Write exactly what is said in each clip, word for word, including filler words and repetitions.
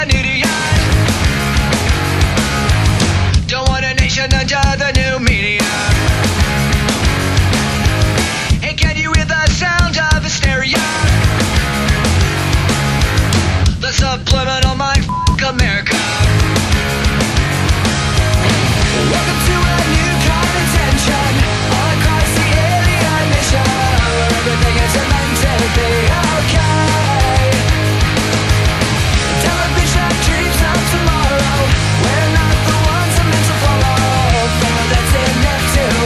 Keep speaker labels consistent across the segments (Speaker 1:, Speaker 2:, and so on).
Speaker 1: an idiot. Don't want a nation under the new media. Hey, can you hear the sound of hysteria? The subliminal mind f*** America. Welcome to a new kind of tension all across the alien mission, where everything is meant to be okay. Television dreams of tomorrow, we're not the ones I'm meant to follow. Feel that's enough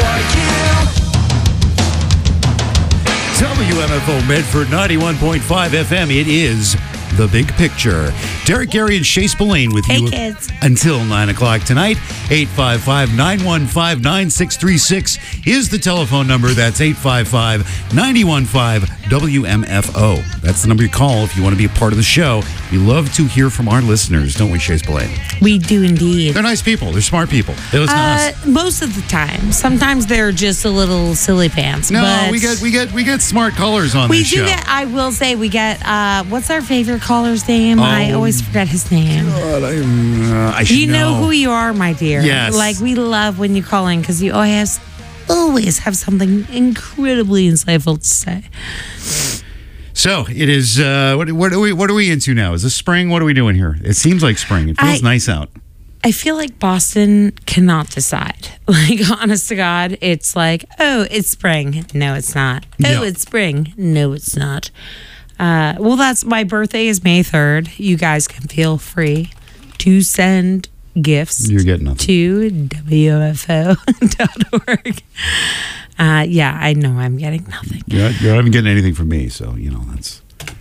Speaker 1: to argue.
Speaker 2: W M F O Medford ninety-one point five F M. It is The Big Picture. Derek, Gary, and Shay Spillane with
Speaker 3: Hey,
Speaker 2: you
Speaker 3: kids.
Speaker 2: until nine o'clock tonight. eight five five, nine one five, nine six three six is the telephone number. That's eight five five, nine one five, W M F O. That's the number you call if you want to be a part of the show. We love to hear from our listeners, don't we, Shay Spillane?
Speaker 3: We do indeed.
Speaker 2: They're nice people. They're smart people. They listen
Speaker 3: Uh,
Speaker 2: to us.
Speaker 3: most of the time. Sometimes they're just a little silly pants.
Speaker 2: No,
Speaker 3: but
Speaker 2: we get we get we get smart callers on
Speaker 3: we
Speaker 2: this
Speaker 3: do
Speaker 2: show.
Speaker 3: get. I will say we get. Uh, what's our favorite caller's name? I
Speaker 2: Oh.
Speaker 3: always forget his name.
Speaker 2: God, I, uh, I should
Speaker 3: You know who you are, my dear.
Speaker 2: Yes.
Speaker 3: Like we love when you call in because you always always have something incredibly insightful to say.
Speaker 2: So it is. Uh, what, what are we? What are we into now? Is this spring? What are we doing here? It seems like spring. It feels
Speaker 3: I-
Speaker 2: nice out.
Speaker 3: I feel like Boston cannot decide. Like, honest to God, it's like, oh, it's spring. No, it's not. Oh,
Speaker 2: Yeah.
Speaker 3: it's spring. No, it's not. Uh, well, that's my birthday is May third. You guys can feel free to send gifts
Speaker 2: You're getting nothing.
Speaker 3: to W M F O dot org. Uh, yeah, I know I'm getting nothing.
Speaker 2: You're, you're not even getting anything from me, so you know that's.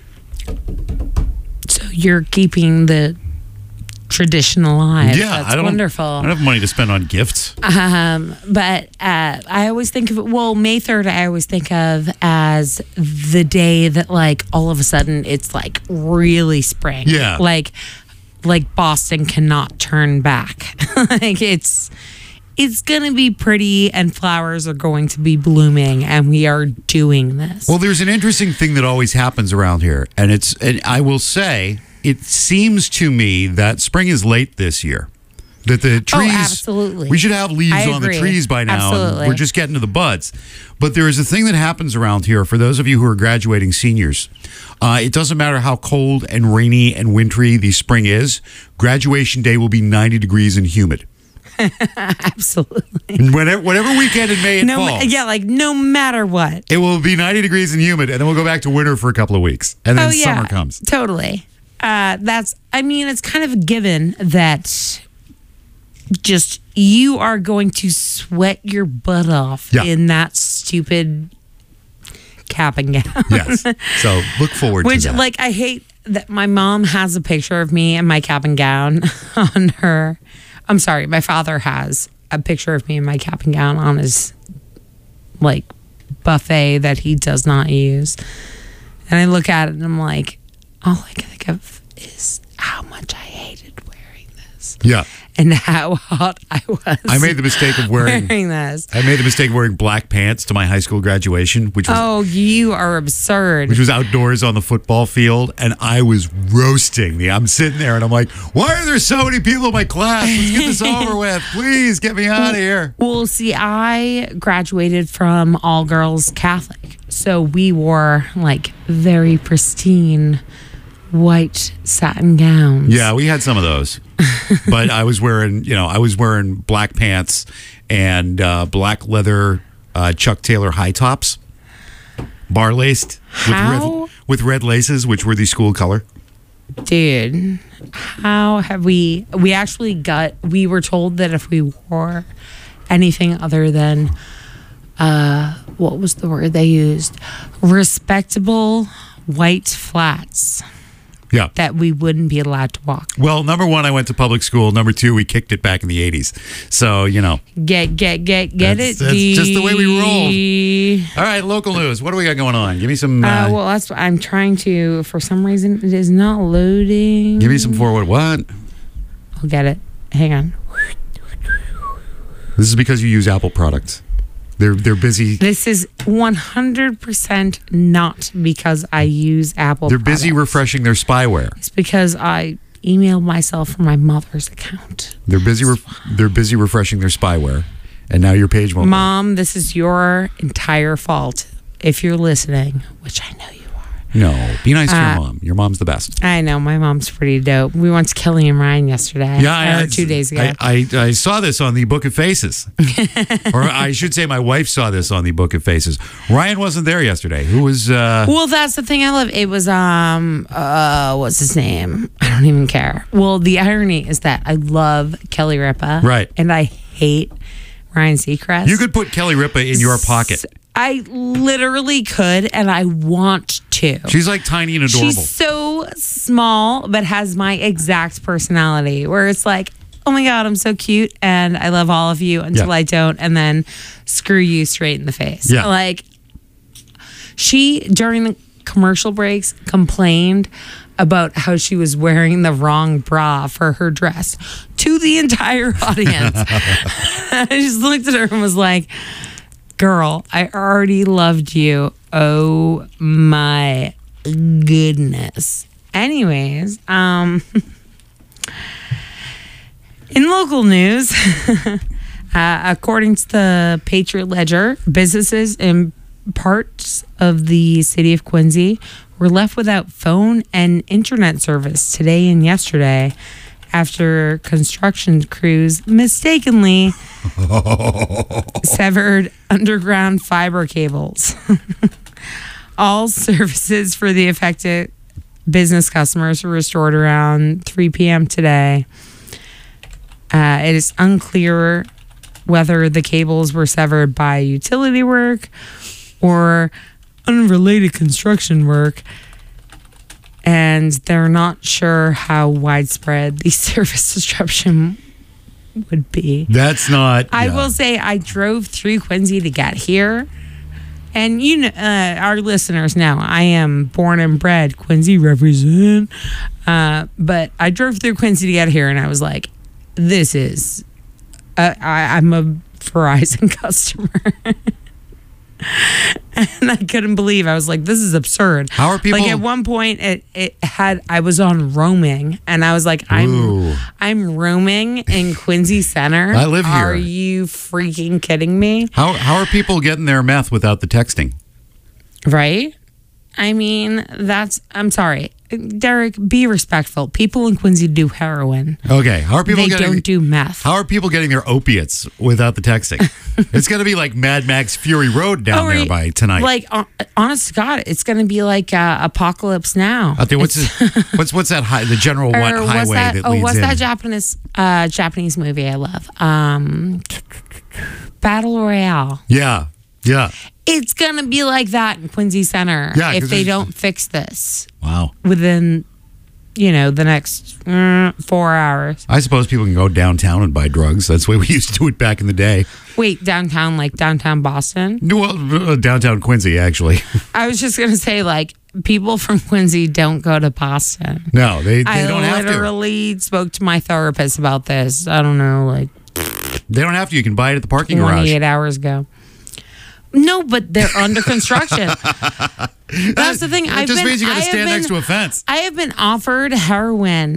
Speaker 3: So you're keeping the tradition alive.
Speaker 2: Yeah,
Speaker 3: That's
Speaker 2: I don't.
Speaker 3: wonderful.
Speaker 2: I don't have money to spend on gifts.
Speaker 3: Um, but uh, I always think of it, well, May third, I always think of as the day that, like, all of a sudden it's like really spring.
Speaker 2: Yeah.
Speaker 3: Like, like Boston cannot turn back. Like, it's. It's going to be pretty and flowers are going to be blooming and we are doing this.
Speaker 2: Well, there's an interesting thing that always happens around here, and it's. And I will say, it seems to me that spring is late this year. That the trees,
Speaker 3: Oh, absolutely.
Speaker 2: we should have leaves
Speaker 3: I
Speaker 2: on the
Speaker 3: agree.
Speaker 2: trees by now. And
Speaker 3: Absolutely.
Speaker 2: we're just getting to the buds. But there is a thing that happens around here for those of you who are graduating seniors. Uh, it doesn't matter how cold and rainy and wintry the spring is. Graduation day will be ninety degrees and humid.
Speaker 3: Absolutely.
Speaker 2: And whenever, whatever weekend in May it
Speaker 3: No,
Speaker 2: falls,
Speaker 3: yeah, like no matter what.
Speaker 2: it will be ninety degrees and humid, and then we'll go back to winter for a couple of weeks, and then
Speaker 3: Oh, yeah.
Speaker 2: summer comes.
Speaker 3: Totally. Uh, that's, I mean, it's kind of a given that just you are going to sweat your butt off
Speaker 2: Yeah.
Speaker 3: in that stupid cap and gown.
Speaker 2: Yes. So look forward
Speaker 3: Which,
Speaker 2: to that.
Speaker 3: like, I hate that my mom has a picture of me in my cap and gown on her. I'm sorry, my father has a picture of me in my cap and gown on his, like, buffet that he does not use. And I look at it and I'm like, all I can think of is how much I hated wearing this
Speaker 2: yeah.
Speaker 3: and how hot I was.
Speaker 2: I made the mistake of wearing.
Speaker 3: wearing this.
Speaker 2: I made the mistake of wearing black pants to my high school graduation, which was
Speaker 3: Oh, you are absurd.
Speaker 2: which was outdoors on the football field, and I was roasting the. I'm sitting there, and I'm like, "Why are there so many people in my class? Let's get this over with. Please get me out of here."
Speaker 3: Well, see, I graduated from all girls Catholic. So we wore like very pristine white satin gowns.
Speaker 2: Yeah, we had some of those, but I was wearing, you know, I was wearing black pants and uh, black leather uh, Chuck Taylor high tops, bar laced with
Speaker 3: How?
Speaker 2: red, with red laces, which were the school color.
Speaker 3: Dude, how have we? We actually got, we were told that if we wore anything other than, uh, what was the word they used? Respectable white flats,
Speaker 2: Yeah.
Speaker 3: that we wouldn't be allowed to walk.
Speaker 2: Well, number one, I went to public school. Number two, we kicked it back in the eighties. So, you know.
Speaker 3: Get, get, get, get
Speaker 2: That's-
Speaker 3: it.
Speaker 2: that's just the way we roll.
Speaker 3: D.
Speaker 2: All right, local news. What do we got going on? Give me some. Uh,
Speaker 3: Uh, well, that's what I'm trying to. For some reason, it is not loading.
Speaker 2: give me some forward. What?
Speaker 3: I'll get it. Hang on.
Speaker 2: This is because you use Apple products. They're they're busy.
Speaker 3: This is one hundred percent not because I use Apple
Speaker 2: They're busy
Speaker 3: products.
Speaker 2: refreshing their spyware.
Speaker 3: It's because I emailed myself from my mother's account.
Speaker 2: They're busy. Re- they're busy refreshing their spyware, and now your page won't.
Speaker 3: Mom, this is your entire fault. If you're listening, which I know you are.
Speaker 2: No, be nice to
Speaker 3: Uh,
Speaker 2: your mom. Your mom's the best.
Speaker 3: I know my mom's pretty dope. We went to Kelly and Ryan yesterday.
Speaker 2: Yeah,
Speaker 3: or
Speaker 2: I,
Speaker 3: two days ago.
Speaker 2: I, I, I saw this on the Book of Faces, or I should say, my wife saw this on the Book of Faces. Ryan wasn't there yesterday. Who was? Uh,
Speaker 3: Well, that's the thing I love. It was um uh what's his name? I don't even care. Well, the irony is that I love Kelly Ripa.
Speaker 2: Right.
Speaker 3: And I hate Ryan Seacrest.
Speaker 2: you could put Kelly Ripa in your pocket.
Speaker 3: I literally could, and I want to.
Speaker 2: She's like tiny and adorable.
Speaker 3: She's so small, but has my exact personality where it's like, oh my God, I'm so cute and I love all of you until
Speaker 2: Yeah.
Speaker 3: I don't, and then screw you straight in the face.
Speaker 2: Yeah.
Speaker 3: Like, she, during the commercial breaks, complained about how she was wearing the wrong bra for her dress to the entire audience. I just looked at her and was like, girl, I already loved you. Oh my goodness. Anyways, um, in local news, uh, according to the Patriot Ledger, businesses in parts of the city of Quincy were left without phone and internet service today and yesterday after construction crews mistakenly severed underground fiber cables. All services for the affected business customers were restored around three p.m. today. Uh, it is unclear whether the cables were severed by utility work or unrelated construction work, and they're not sure how widespread the service disruption would be.
Speaker 2: That's not.
Speaker 3: I
Speaker 2: yeah.
Speaker 3: will say I drove through Quincy to get here. And you know, uh, our listeners know I am born and bred Quincy represent. Uh, but I drove through Quincy to get here, and I was like, "This is, uh, I, I'm a Verizon customer." And I couldn't believe. I was like, this is absurd.
Speaker 2: How are people-
Speaker 3: Like, at one point it it had I was on roaming, and I was like, I'm
Speaker 2: Ooh.
Speaker 3: I'm roaming in Quincy Center.
Speaker 2: I live here.
Speaker 3: Are you freaking kidding me?
Speaker 2: How how are people getting their meth without the texting?
Speaker 3: Right? I mean, that's I'm sorry. Derek, be respectful. People in Quincy do heroin.
Speaker 2: Okay, how are people
Speaker 3: They
Speaker 2: getting?
Speaker 3: don't do meth.
Speaker 2: How are people getting their opiates without the texting? It's going to be like Mad Max Fury Road down
Speaker 3: Oh,
Speaker 2: there
Speaker 3: right.
Speaker 2: by tonight.
Speaker 3: Like, hon- honest to God, it's going to be like uh, Apocalypse Now.
Speaker 2: I think what's this, what's what's that high, the general
Speaker 3: Or
Speaker 2: one,
Speaker 3: what's
Speaker 2: highway
Speaker 3: that?
Speaker 2: that,
Speaker 3: oh,
Speaker 2: leads
Speaker 3: what's
Speaker 2: in?
Speaker 3: that Japanese uh, Japanese movie I love? Um, Battle Royale.
Speaker 2: yeah, yeah.
Speaker 3: It's going to be like that in Quincy Center
Speaker 2: Yeah,
Speaker 3: if
Speaker 2: 'cause
Speaker 3: they
Speaker 2: there's-
Speaker 3: don't fix this
Speaker 2: Wow.
Speaker 3: within, you know, the next mm, four hours.
Speaker 2: I suppose people can go downtown and buy drugs. That's the way we used to do it back in the day.
Speaker 3: Wait, downtown, like downtown Boston?
Speaker 2: Well, uh, downtown Quincy, actually.
Speaker 3: I was just going to say, like, people from Quincy don't go to Boston.
Speaker 2: No, they, they
Speaker 3: I
Speaker 2: don't have to.
Speaker 3: literally spoke to my therapist about this. I don't know, like
Speaker 2: They don't have to. You can buy it at the parking garage.
Speaker 3: twenty-eight hours ago. No, but they're under construction. That's the thing.
Speaker 2: It
Speaker 3: I've
Speaker 2: just
Speaker 3: been,
Speaker 2: means you got
Speaker 3: I
Speaker 2: to
Speaker 3: have
Speaker 2: stand
Speaker 3: been-
Speaker 2: next to a fence.
Speaker 3: I have been offered heroin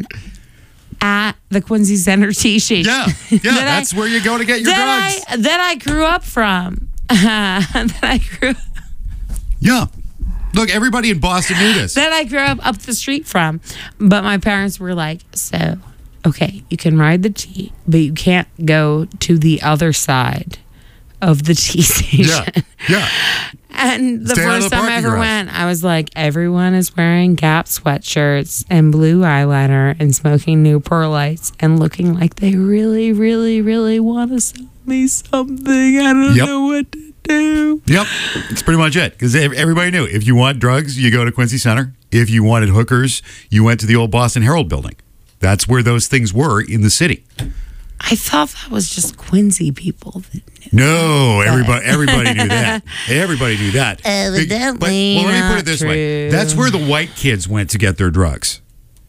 Speaker 3: at the Quincy Center tea shade.
Speaker 2: Yeah, yeah.
Speaker 3: That I-
Speaker 2: that's where you go to get your
Speaker 3: that
Speaker 2: drugs.
Speaker 3: I that I grew up from. that I grew
Speaker 2: Yeah. Look, everybody in Boston knew this.
Speaker 3: that I grew up up the street from. But my parents were like, so okay, you can ride the T, but you can't go to the other side of the T station.
Speaker 2: Yeah, yeah.
Speaker 3: And the
Speaker 2: Stay out of
Speaker 3: first
Speaker 2: the
Speaker 3: time I
Speaker 2: parking
Speaker 3: ever
Speaker 2: garage.
Speaker 3: went, I was like, everyone is wearing Gap sweatshirts and blue eyeliner and smoking Newport Lights and looking like they really, really, really want to sell me something. I don't
Speaker 2: Yep.
Speaker 3: know what to do.
Speaker 2: Yep, that's pretty much it. Because everybody knew if you want drugs, you go to Quincy Center. If you wanted hookers, you went to the old Boston Herald building. That's where those things were in the city.
Speaker 3: I thought that was just Quincy people that knew.
Speaker 2: No, everybody everybody knew that. Everybody knew that.
Speaker 3: Evidently
Speaker 2: But, well, let me put
Speaker 3: not
Speaker 2: it this way.
Speaker 3: true.
Speaker 2: That's where the white kids went to get their drugs.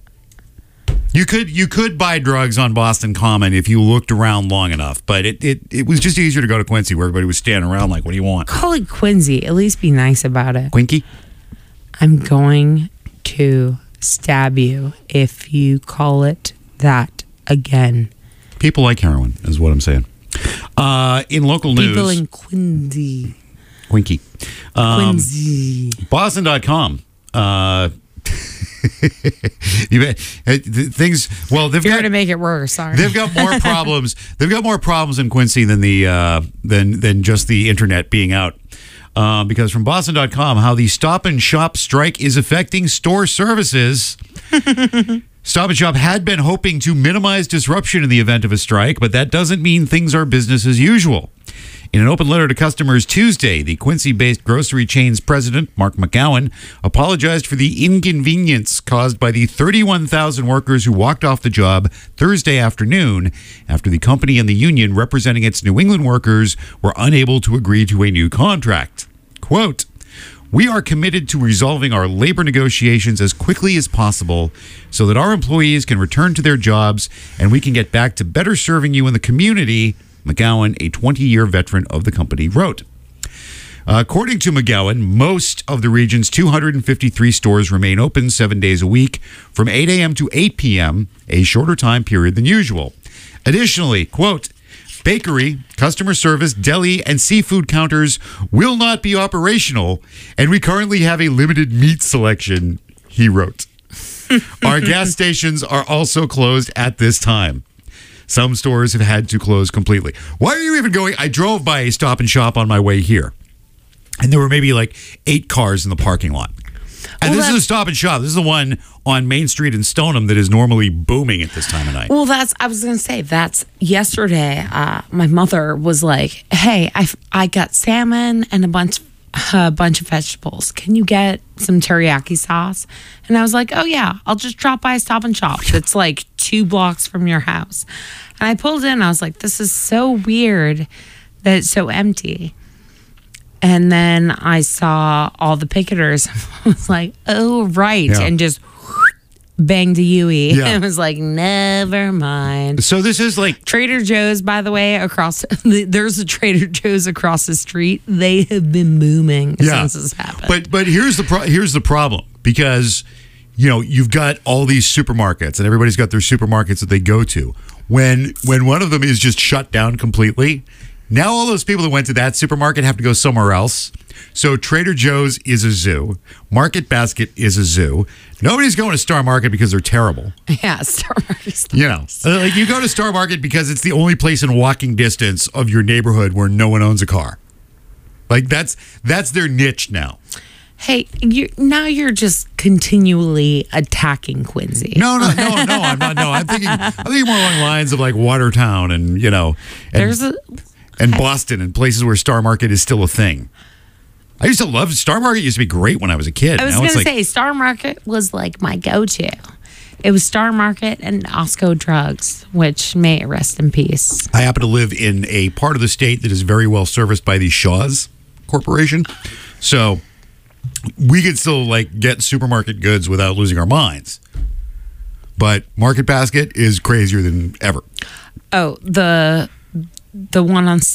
Speaker 2: You could you could buy drugs on Boston Common if you looked around long enough, but it, it, it was just easier to go to Quincy where everybody was standing around like, what do you want?
Speaker 3: Call it Quincy. At least be nice about it.
Speaker 2: Quinky?
Speaker 3: I'm going to stab you if you call it that again.
Speaker 2: People like heroin, is what I'm saying. Uh, in local news,
Speaker 3: People in Quincy.
Speaker 2: Quinky. Um,
Speaker 3: Quincy.
Speaker 2: Boston dot com. Uh, you bet, uh, th- things. Well, they've
Speaker 3: You're
Speaker 2: got
Speaker 3: going to make it worse, aren't
Speaker 2: they've
Speaker 3: you?
Speaker 2: got more problems. They've got more problems in Quincy than the uh, than than just the internet being out. Uh, because from Boston dot com, how the Stop and Shop strike is affecting store services. Stop and Shop had been hoping to minimize disruption in the event of a strike, but that doesn't mean things are business as usual. In an open letter to customers Tuesday, the Quincy-based grocery chain's president, Mark McGowan, apologized for the inconvenience caused by the thirty-one thousand workers who walked off the job Thursday afternoon after the company and the union representing its New England workers were unable to agree to a new contract. Quote, "We are committed to resolving our labor negotiations as quickly as possible so that our employees can return to their jobs and we can get back to better serving you in the community," McGowan, a twenty-year veteran of the company, wrote. Uh, according to McGowan, most of the region's two hundred fifty-three stores remain open seven days a week from eight a.m. to eight p.m., a shorter time period than usual. Additionally, quote, "Bakery, customer service, deli, and seafood counters will not be operational, and we currently have a limited meat selection," he wrote. "Our gas stations are also closed at this time. Some stores have had to close completely." Why are you even going? I drove by a Stop and Shop on my way here, and there were maybe like eight cars in the parking lot. And
Speaker 3: Well,
Speaker 2: this is a
Speaker 3: that's-
Speaker 2: Stop and Shop. This is the one on Main Street in Stoneham that is normally booming at this time of night.
Speaker 3: Well, that's, I was going to say, that's yesterday. Uh, my mother was like, hey, I, I got salmon and a bunch, a bunch of vegetables. Can you get some teriyaki sauce? And I was like, oh, yeah, I'll just drop by Stop and Shop. It's like two blocks from your house. And I pulled in. I was like, this is so weird that it's so empty. And then I saw all the picketers. I was like, oh, right.
Speaker 2: Yeah.
Speaker 3: And just banged a Yui.
Speaker 2: Yeah.
Speaker 3: I was like, never mind.
Speaker 2: So this is like,
Speaker 3: Trader Joe's, by the way, across there's a Trader Joe's across the street. They have been booming
Speaker 2: yeah.
Speaker 3: since this happened.
Speaker 2: But but here's the pro- here's the problem, because you know you've got all these supermarkets and everybody's got their supermarkets that they go to. When when one of them is just shut down completely, now all those people that went to that supermarket have to go somewhere else. So Trader Joe's is a zoo. Market Basket is a zoo. Nobody's going to Star Market because they're terrible.
Speaker 3: yeah, Star Market.
Speaker 2: You know, uh, like you go to Star Market because it's the only place in walking distance of your neighborhood where no one owns a car. Like that's that's their niche now.
Speaker 3: Hey, you now you're just continually attacking Quincy.
Speaker 2: No, no, no, no. I'm not. No, I'm thinking. I'm thinking more along the lines of like Watertown and you know, and,
Speaker 3: There's a
Speaker 2: and Boston and places where Star Market is still a thing. I used to love Star Market. Used to be great when I was a kid.
Speaker 3: I was
Speaker 2: Now
Speaker 3: going
Speaker 2: it's
Speaker 3: to
Speaker 2: like,
Speaker 3: say Star Market was like my go-to. It was Star Market and Osco Drugs, which may it rest in peace.
Speaker 2: I happen to live in a part of the state that is very well serviced by the Shaw's Corporation, so we could still like get supermarket goods without losing our minds. But Market Basket is crazier than ever.
Speaker 3: Oh, the the one on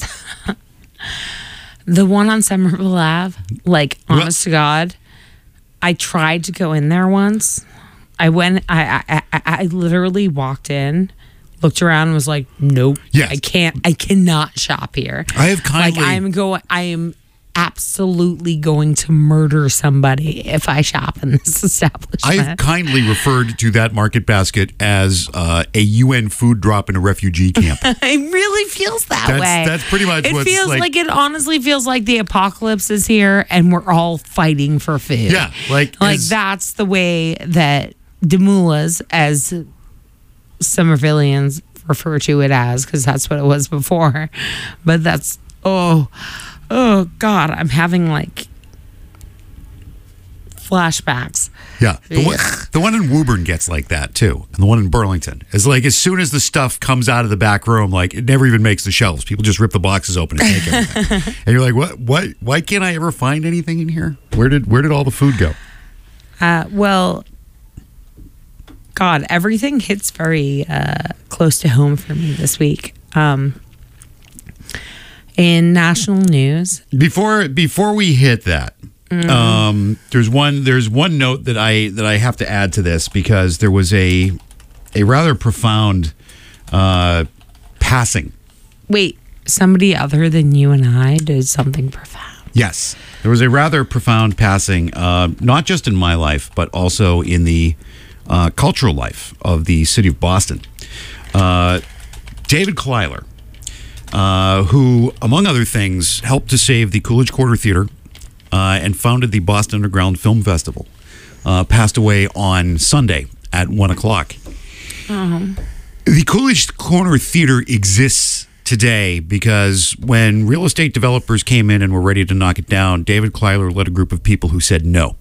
Speaker 3: the one on Somerville Ave, like honest to God, I tried to go in there once. I went. I I I, I literally walked in, looked around, and was like, "Nope,
Speaker 2: Yes.
Speaker 3: I can't. I cannot shop here."
Speaker 2: I have kindly.
Speaker 3: Like I'm going. I am absolutely going to murder somebody if I shop in this establishment.
Speaker 2: I've kindly referred to that Market Basket as uh, a U N food drop in a refugee camp.
Speaker 3: It really feels that
Speaker 2: That's-
Speaker 3: way.
Speaker 2: that's pretty much
Speaker 3: It
Speaker 2: what's
Speaker 3: feels
Speaker 2: like-
Speaker 3: like, it honestly feels like the apocalypse is here and we're all fighting for food.
Speaker 2: Yeah, like
Speaker 3: Like
Speaker 2: as-
Speaker 3: that's the way that Demoulas, as Somervillians refer to it as, because that's what it was before. But that's oh oh God, I'm having like flashbacks.
Speaker 2: Yeah, the one,
Speaker 3: Ugh.
Speaker 2: the one in Woburn gets like that too, and the one in Burlington is like as soon as the stuff comes out of the back room, like it never even makes the shelves. People just rip the boxes open and take everything, and you're like, what? What? Why can't I ever find anything in here? Where did Where did all the food go?
Speaker 3: Uh, well, God, everything hits very uh, close to home for me this week. Um, in national news,
Speaker 2: Before Before we hit that, Um, there's one. There's one note that I that I have to add to this because there was a a rather profound uh, passing.
Speaker 3: Wait, somebody other than you and I did something profound.
Speaker 2: Yes, there was a rather profound passing, uh, not just in my life, but also in the uh, cultural life of the city of Boston. Uh, David Kleiler, uh, who, among other things, helped to save the Coolidge Quarter Theater uh, and founded the Boston Underground Film Festival, uh, passed away on Sunday at one o'clock.
Speaker 3: Um.
Speaker 2: The Coolidge Corner Theater exists today because when real estate developers came in and were ready to knock it down, David Kleiler led a group of people who said no,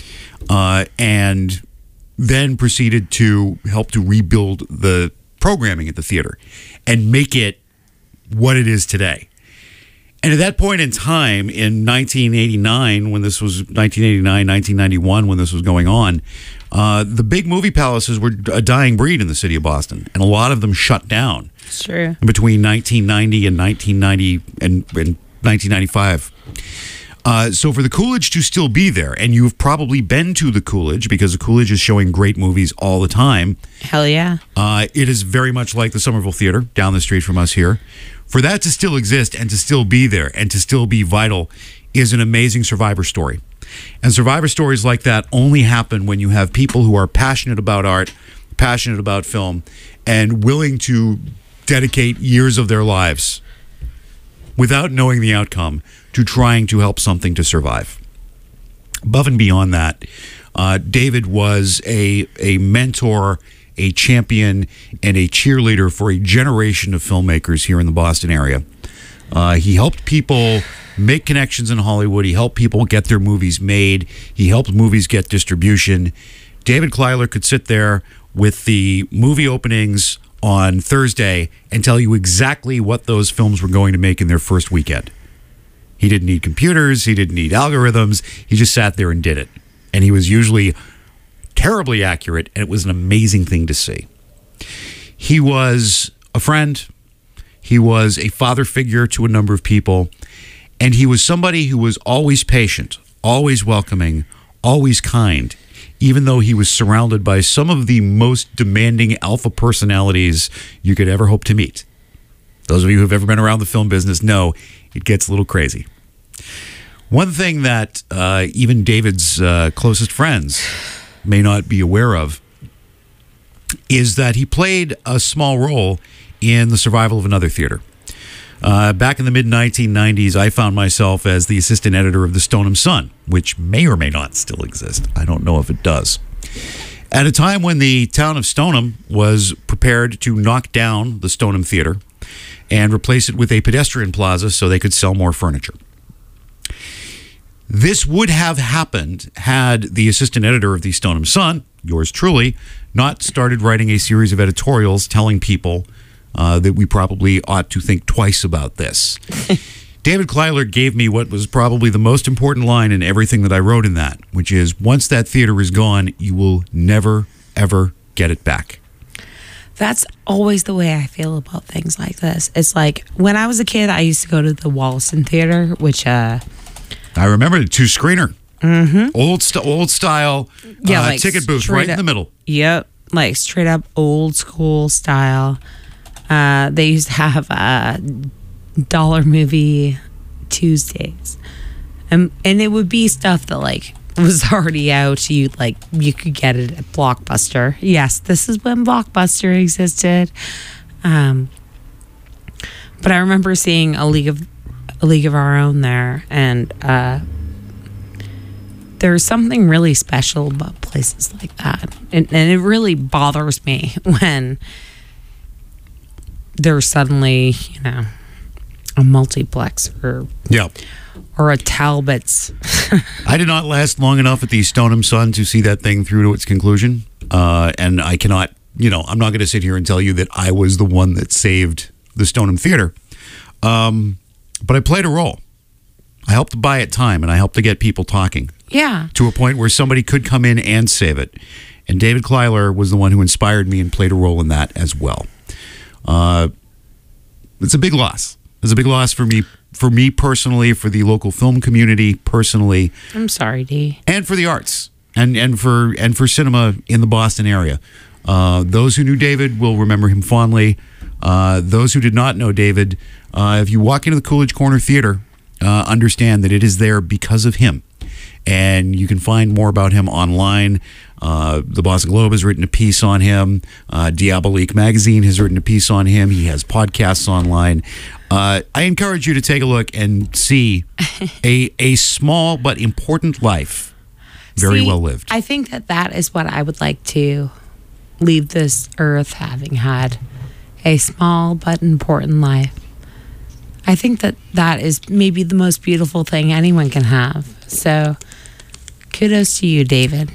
Speaker 2: uh, and then proceeded to help to rebuild the programming at the theater and make it what it is today. And at that point in time, in nineteen eighty-nine, when this was nineteen eighty-nine, nineteen ninety-one, when this was going on, uh, the big movie palaces were a dying breed in the city of Boston, and a lot of them shut down.
Speaker 3: It's true.
Speaker 2: Between nineteen ninety and nineteen ninety and, and nineteen ninety-five. Uh, so for the Coolidge to still be there, and you've probably been to the Coolidge because the Coolidge is showing great movies all the time.
Speaker 3: Hell yeah.
Speaker 2: Uh, it is very much like the Somerville Theater down the street from us here. For that to still exist and to still be there and to still be vital is an amazing survivor story. And survivor stories like that only happen when you have people who are passionate about art, passionate about film, and willing to dedicate years of their lives without knowing the outcome to trying to help something to survive. Above and beyond that, uh, David was a, a mentor, a champion, and a cheerleader for a generation of filmmakers here in the Boston area. Uh, he helped people make connections in Hollywood. He helped people get their movies made. He helped movies get distribution. David Kleiler could sit there with the movie openings on Thursday and tell you exactly what those films were going to make in their first weekend. He didn't need computers. He didn't need algorithms. He just sat there and did it. And he was usually terribly accurate, and it was an amazing thing to see. He was a friend. He was a father figure to a number of people. And he was somebody who was always patient, always welcoming, always kind, even though he was surrounded by some of the most demanding alpha personalities you could ever hope to meet. Those of you who've ever been around the film business know it gets a little crazy. One thing that uh, even David's uh, closest friends may not be aware of is that he played a small role in the survival of another theater. Uh, back in the mid nineteen nineties, I found myself as the assistant editor of the Stoneham Sun, which may or may not still exist. I don't know if it does. At a time when the town of Stoneham was prepared to knock down the Stoneham Theater and replace it with a pedestrian plaza so they could sell more furniture. This would have happened had the assistant editor of the Stoneham Sun, yours truly, not started writing a series of editorials telling people uh, that we probably ought to think twice about this. David Kleiler gave me what was probably the most important line in everything that I wrote in that, which is, once that theater is gone, you will never, ever get it back.
Speaker 3: That's always the way I feel about things like this. It's like, when I was a kid, I used to go to the Wollaston Theater, which... uh
Speaker 2: I remember the two-screener.
Speaker 3: Mm-hmm.
Speaker 2: Old, st- old style
Speaker 3: yeah,
Speaker 2: uh,
Speaker 3: like
Speaker 2: ticket booth right
Speaker 3: up,
Speaker 2: in the middle.
Speaker 3: Yep. Like straight up old school style. Uh, they used to have a dollar movie Tuesdays. And, and it would be stuff that like was already out. You like you could get it at Blockbuster. Yes, this is when Blockbuster existed. Um, but I remember seeing a League of a League of Our Own there, and uh, there's something really special about places like that, and, and it really bothers me when there's suddenly, you know, a multiplex or
Speaker 2: yeah.
Speaker 3: or a Talbot's.
Speaker 2: I did not last long enough at the Stoneham Sun to see that thing through to its conclusion, uh, and I cannot, you know, I'm not going to sit here and tell you that I was the one that saved the Stoneham Theater. Um, But I played a role. I helped to buy it time, and I helped to get people talking.
Speaker 3: Yeah.
Speaker 2: To a point where somebody could come in and save it. And David Kleiler was the one who inspired me and played a role in that as well. Uh, it's a big loss. It's a big loss for me for me personally, for the local film community personally,
Speaker 3: I'm sorry, D.
Speaker 2: and for the arts, and and for and for cinema in the Boston area. Uh, those who knew David will remember him fondly. Uh, those who did not know David, uh, if you walk into the Coolidge Corner Theater, uh, understand that it is there because of him. And you can find more about him online. Uh, the Boston Globe has written a piece on him. Uh, Diabolique Magazine has written a piece on him. He has podcasts online. Uh, I encourage you to take a look and see a a small but important life, very
Speaker 3: See,
Speaker 2: well lived.
Speaker 3: I think that that is what I would like to leave this earth having had. A small but important life. I think that that is maybe the most beautiful thing anyone can have. So, kudos to you, David.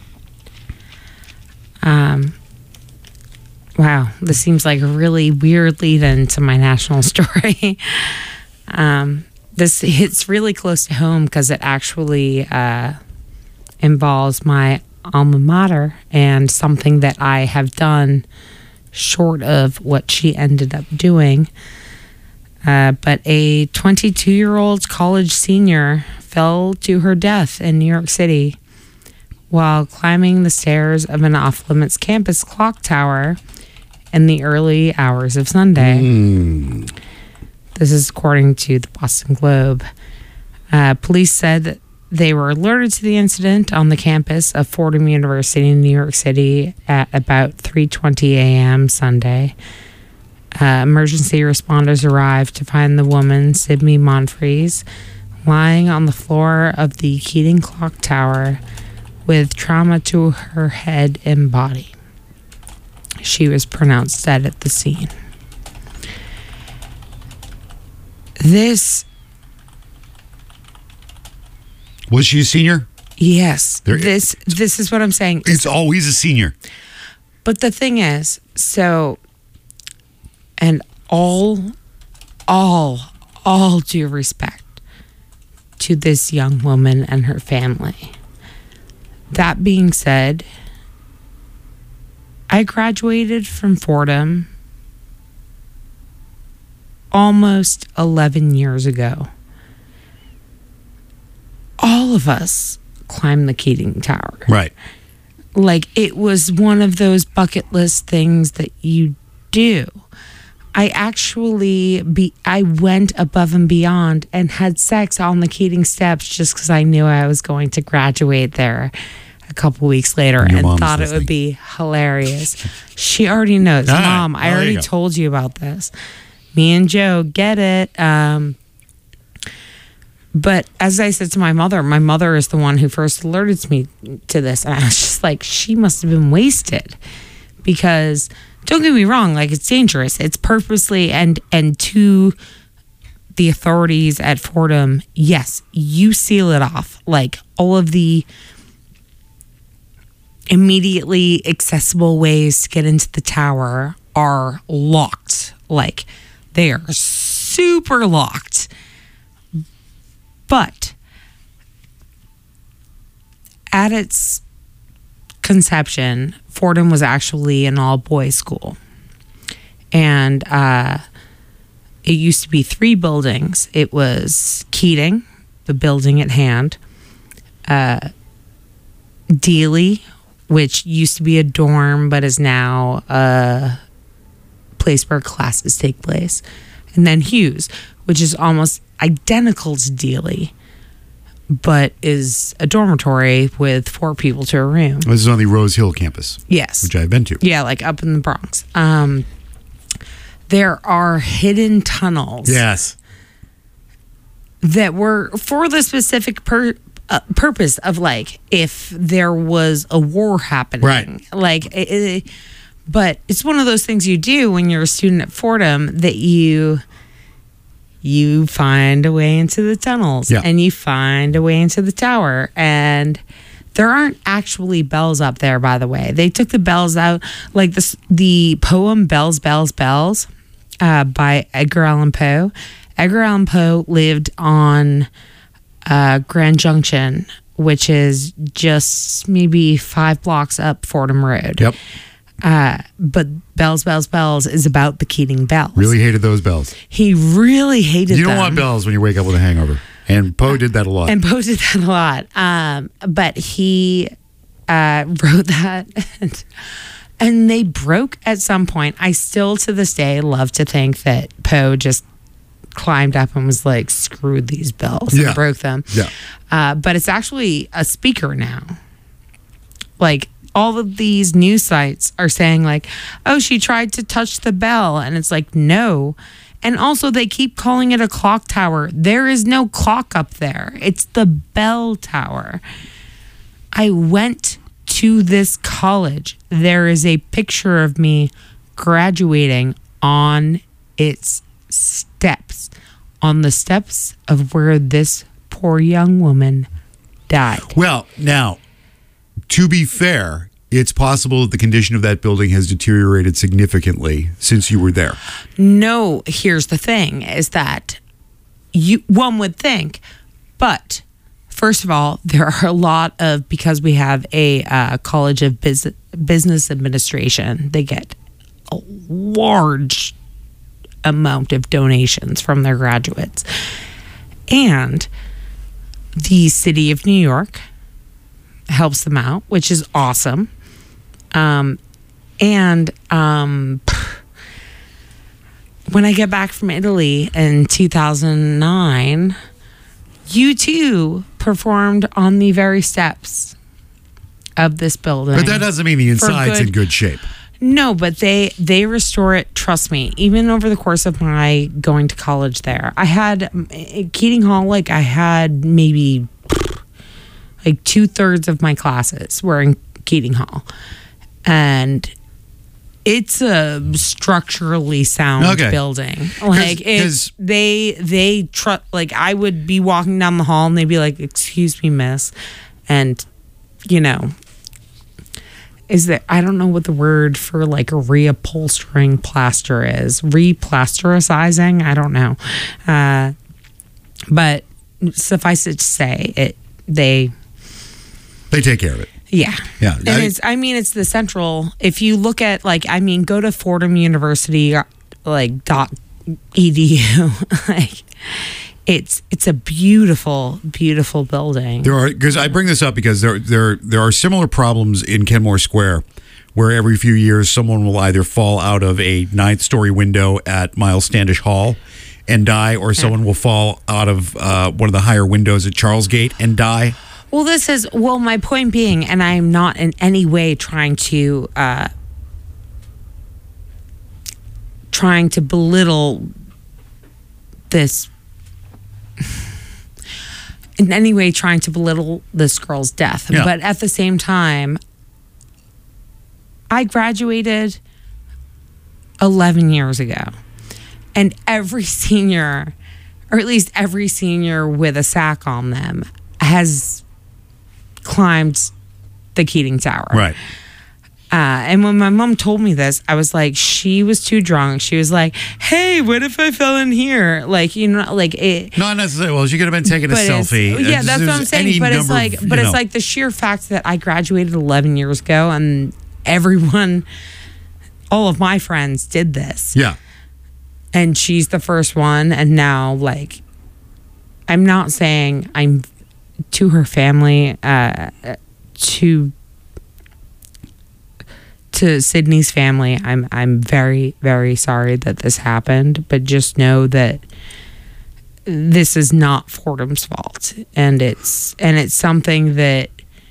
Speaker 3: Um, wow, this seems like a really weird lead-in to my national story. um, this hits really close to home because it actually uh, involves my alma mater and something that I have done short of what she ended up doing. Uh, but a twenty-two-year-old college senior fell to her death in New York City while climbing the stairs of an off-limits campus clock tower in the early hours of Sunday.
Speaker 2: Mm.
Speaker 3: This is according to the Boston Globe. Uh, police said that they were alerted to the incident on the campus of Fordham University in New York City at about three twenty a.m. Sunday. Uh, emergency responders arrived to find the woman, Sydney Monfries, lying on the floor of the Keating Clock Tower with trauma to her head and body. She was pronounced dead at the scene. This...
Speaker 2: Was she a senior?
Speaker 3: Yes.
Speaker 2: There-
Speaker 3: this this is what I'm saying.
Speaker 2: It's always a senior.
Speaker 3: But the thing is, so, and all, all, all due respect to this young woman and her family. That being said, I graduated from Fordham almost eleven years ago. All of us climbed the Keating Tower.
Speaker 2: Right.
Speaker 3: Like, it was one of those bucket list things that you do. I actually be I went above and beyond and had sex on the Keating steps just because I knew I was going to graduate there a couple weeks later
Speaker 2: Your
Speaker 3: and
Speaker 2: mom's
Speaker 3: thought it
Speaker 2: listening.
Speaker 3: would be hilarious. She already knows.
Speaker 2: All right.
Speaker 3: Mom, I
Speaker 2: Well, there you
Speaker 3: already
Speaker 2: go.
Speaker 3: told you about this. Me and Joe get it. Um, but as I said to my mother, my mother is the one who first alerted me to this. And I was just like, she must have been wasted. Because don't get me wrong, like, it's dangerous. It's purposely and and to the authorities at Fordham, yes, you seal it off. Like, all of the immediately accessible ways to get into the tower are locked. Like, they are super locked. But at its conception, Fordham was actually an all-boys school. And uh, it used to be three buildings. It was Keating, the building at hand, uh, Dealey, which used to be a dorm but is now a place where classes take place, and then Hughes, which is almost identical to Dealey, but is a dormitory with four people to a room.
Speaker 2: This is on the Rose Hill campus,
Speaker 3: Yes.
Speaker 2: which I've been to.
Speaker 3: Yeah, like up in the Bronx. Um, there are hidden tunnels
Speaker 2: Yes.
Speaker 3: that were for the specific per, uh, purpose of, like, if there was a war happening.
Speaker 2: Right.
Speaker 3: Like, it, it, but it's one of those things you do when you're a student at Fordham that you you find a way into the tunnels
Speaker 2: Yeah.
Speaker 3: and you find a way into the tower. And there aren't actually bells up there, by the way. They took the bells out, like this, the poem Bells, Bells, Bells uh, by Edgar Allan Poe. Edgar Allan Poe lived on uh, Grand Junction, which is just maybe five blocks up Fordham Road.
Speaker 2: Yep.
Speaker 3: Uh, but Bells, Bells, Bells is about the Keating bells.
Speaker 2: Really hated those bells.
Speaker 3: He really hated
Speaker 2: You don't
Speaker 3: them.
Speaker 2: want bells when you wake up with a hangover. And Poe did that a lot.
Speaker 3: And Poe did that a lot. Um, but he uh, wrote that. And, and they broke at some point. I still, to this day, love to think that Poe just climbed up and was like, screw these bells,
Speaker 2: Yeah.
Speaker 3: and broke them.
Speaker 2: Yeah.
Speaker 3: Uh, but it's actually a speaker now. Like, all of these news sites are saying like, oh, she tried to touch the bell. And it's like, no. And also they keep calling it a clock tower. There is no clock up there. It's the bell tower. I went to this college. There is a picture of me graduating on its steps, on the steps of where this poor young woman died.
Speaker 2: Well, now, to be fair, it's possible that the condition of that building has deteriorated significantly since you were there.
Speaker 3: No, here's the thing is that you one would think, but first of all, there are a lot of, because we have a uh, college of Bus- business administration, they get a large amount of donations from their graduates. And the city of New York helps them out, which is awesome. Um, and um, when I get back from Italy in two thousand nine, U two performed on the very steps of this building.
Speaker 2: But that doesn't mean the inside's
Speaker 3: good-
Speaker 2: in good shape.
Speaker 3: No, but they they restore it. Trust me. Even over the course of my going to college there, I had at Keating Hall. Like I had maybe like two thirds of my classes were in Keating Hall, and it's a structurally sound
Speaker 2: Okay.
Speaker 3: building. Like
Speaker 2: 'Cause-
Speaker 3: it's they they tr- like I would be walking down the hall and they'd be like, "Excuse me, miss," and you know. Is that I don't know what the word for like reupholstering plaster is. Replastericizing? I don't know. Uh, but suffice it to say, it they
Speaker 2: They take care of it.
Speaker 3: yeah.
Speaker 2: Yeah.
Speaker 3: And
Speaker 2: I-
Speaker 3: it's I mean it's the central, if you look at like I mean go to Fordham University like dot edu like it's it's a beautiful beautiful building.
Speaker 2: There are, because I bring this up because there there there are similar problems in Kenmore Square, where every few years someone will either fall out of a ninth story window at Miles Standish Hall and die, or someone will fall out of uh, one of the higher windows at Charles Gate and die.
Speaker 3: Well, this is, well, my point being, and I am not in any way trying to, uh, trying to belittle this, in any way trying to belittle this girl's death.
Speaker 2: Yeah.
Speaker 3: But at the same time, I graduated eleven years ago. And every senior, or at least every senior with a sack on them, has climbed the Keating Tower.
Speaker 2: Right.
Speaker 3: Uh, and when my mom told me this, I was like, she was too drunk. She was like, hey, what if I fell in here? Like, you know, like it.
Speaker 2: Not necessarily. Well, she could have been taking a
Speaker 3: but it's-
Speaker 2: selfie.
Speaker 3: Yeah,
Speaker 2: There's-
Speaker 3: that's what I'm
Speaker 2: there's
Speaker 3: saying.
Speaker 2: any
Speaker 3: But it's
Speaker 2: number
Speaker 3: like,
Speaker 2: of,
Speaker 3: but
Speaker 2: you
Speaker 3: it's
Speaker 2: know.
Speaker 3: like the sheer fact that I graduated eleven years ago, and everyone, all of my friends did this.
Speaker 2: Yeah.
Speaker 3: And she's the first one. And now, like, I'm not saying I'm to her family, uh, to to Sydney's family. I'm I'm very very sorry that this happened, but just know that this is not Fordham's fault, and it's and it's something that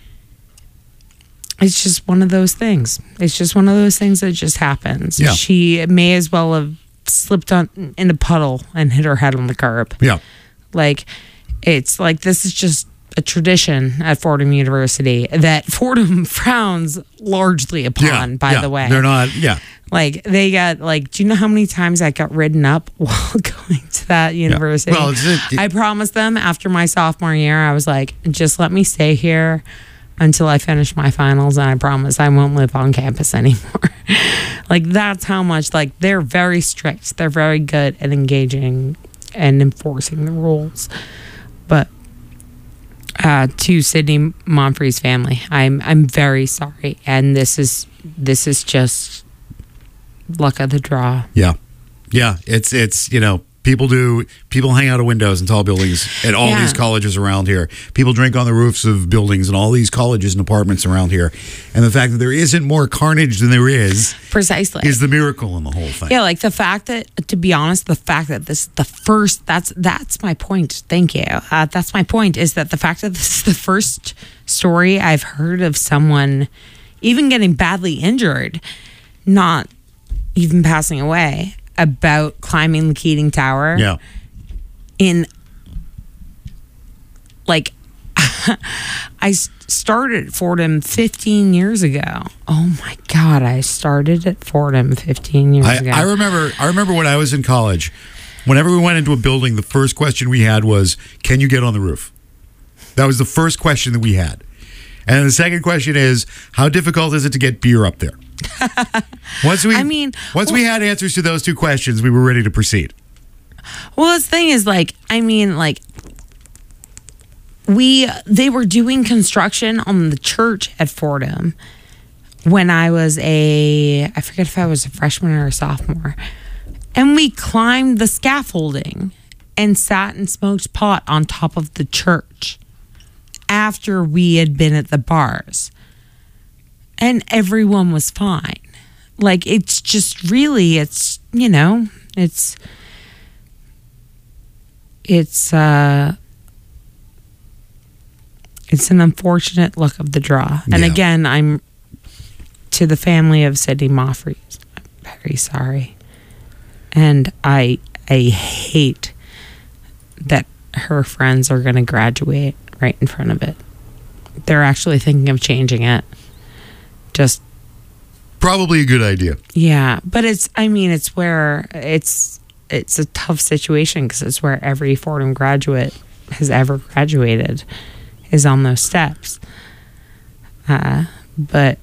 Speaker 3: it's just one of those things. It's just one of those things that just happens.
Speaker 2: Yeah.
Speaker 3: She may as well have slipped on in a puddle and hit her head on the curb.
Speaker 2: Yeah.
Speaker 3: Like, it's like this is just a tradition at Fordham University that Fordham frowns largely upon,
Speaker 2: Yeah.
Speaker 3: by
Speaker 2: yeah.
Speaker 3: the way.
Speaker 2: They're not. Yeah.
Speaker 3: Like, they got, like, do you know how many times I got ridden up while going to that university?
Speaker 2: Well, it's, it,
Speaker 3: I promised them after my sophomore year, I was like, just let me stay here until I finish my finals, and I promise I won't live on campus anymore. Like, that's how much, like, they're very strict. They're very good at engaging and enforcing the rules. But uh, to Sidney Monfrey's family. I'm I'm very sorry, and this is this is just luck of the draw.
Speaker 2: Yeah. Yeah. It's, it's, you know, people do, people hang out of windows in tall buildings at all
Speaker 3: Yeah.
Speaker 2: these colleges around here. People drink on the roofs of buildings and all these colleges and apartments around here. And the fact that there isn't more carnage than there is
Speaker 3: Precisely.
Speaker 2: is the miracle in the whole thing.
Speaker 3: Yeah, like the fact that, to be honest, the fact that this is the first, that's that's my point. Thank you. Uh, that's my point, is that the fact that this is the first story I've heard of someone even getting badly injured, not even passing away, about climbing the Keating Tower.
Speaker 2: Yeah.
Speaker 3: In, like, I s- started at Fordham fifteen years ago. Oh my God, I started at Fordham fifteen years
Speaker 2: I,
Speaker 3: ago.
Speaker 2: I remember I remember when I was in college, whenever we went into a building, the first question we had was, can you get on the roof? That was the first question that we had. And the second question is, how difficult is it to get beer up there? Once we
Speaker 3: I mean,
Speaker 2: once we had answers to those two questions, we were ready to proceed.
Speaker 3: Well, the thing is, like, I mean, like, we, they were doing construction on the church at Fordham when I was a, I forget if I was a freshman or a sophomore. And we climbed the scaffolding and sat and smoked pot on top of the church after we had been at the bars. And everyone was fine. Like, it's just really, it's, you know, it's, it's, uh, it's an unfortunate luck of the draw. And
Speaker 2: Yeah.
Speaker 3: again, I'm, to the family of Sidney Monfrey, I'm very sorry. And I, I hate that her friends are going to graduate right in front of it. They're actually thinking of changing it. Just,
Speaker 2: Probably a good idea.
Speaker 3: yeah, but it's, I mean, it's where it's, it's a tough situation because it's where every Fordham graduate has ever graduated is on those steps. Uh, but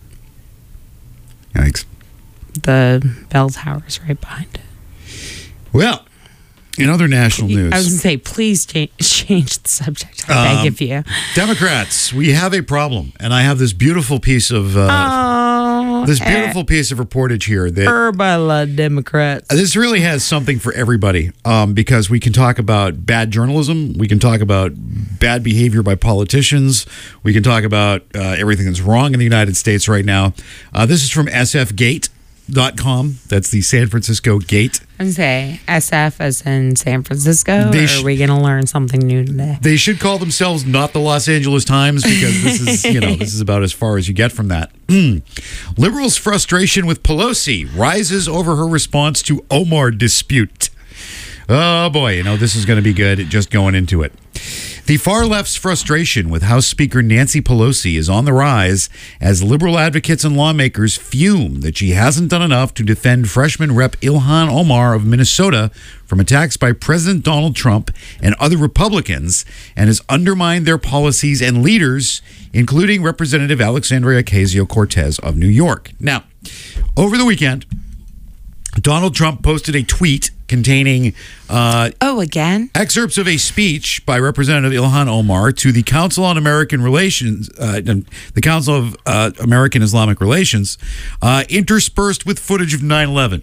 Speaker 2: Yikes.
Speaker 3: the bell tower's right behind it.
Speaker 2: Well, in other national news,
Speaker 3: I was going to say, please change, change the subject. I
Speaker 2: Um,
Speaker 3: beg of you.
Speaker 2: Democrats, we have a problem, and I have this beautiful piece of uh,
Speaker 3: Oh,
Speaker 2: this beautiful piece of reportage here that
Speaker 3: Urbana Democrats.
Speaker 2: this really has something for everybody, um, because we can talk about bad journalism, we can talk about bad behavior by politicians, we can talk about uh, everything that's wrong in the United States right now. Uh, this is from S F gate dot com. That's the San Francisco Gate.
Speaker 3: I was say S F as in San Francisco.
Speaker 2: They
Speaker 3: or
Speaker 2: sh-
Speaker 3: are we going to learn something new today?
Speaker 2: They should call themselves not the Los Angeles Times, because this is, you know, this is about as far as you get from that. Mm. Liberals' frustration with Pelosi rises over her response to Omar dispute. Oh boy, you know, this is going to be good just going into it. The far left's frustration with House Speaker Nancy Pelosi is on the rise as liberal advocates and lawmakers fume that she hasn't done enough to defend freshman Rep Ilhan Omar of Minnesota from attacks by President Donald Trump and other Republicans, and has undermined their policies and leaders, including Representative Alexandria Ocasio-Cortez of New York. Now, over the weekend, Donald Trump posted a tweet containing uh,
Speaker 3: Oh, again?
Speaker 2: excerpts of a speech by Representative Ilhan Omar to the Council on American Relations, uh, the Council of uh, American Islamic Relations, uh, interspersed with footage of nine eleven.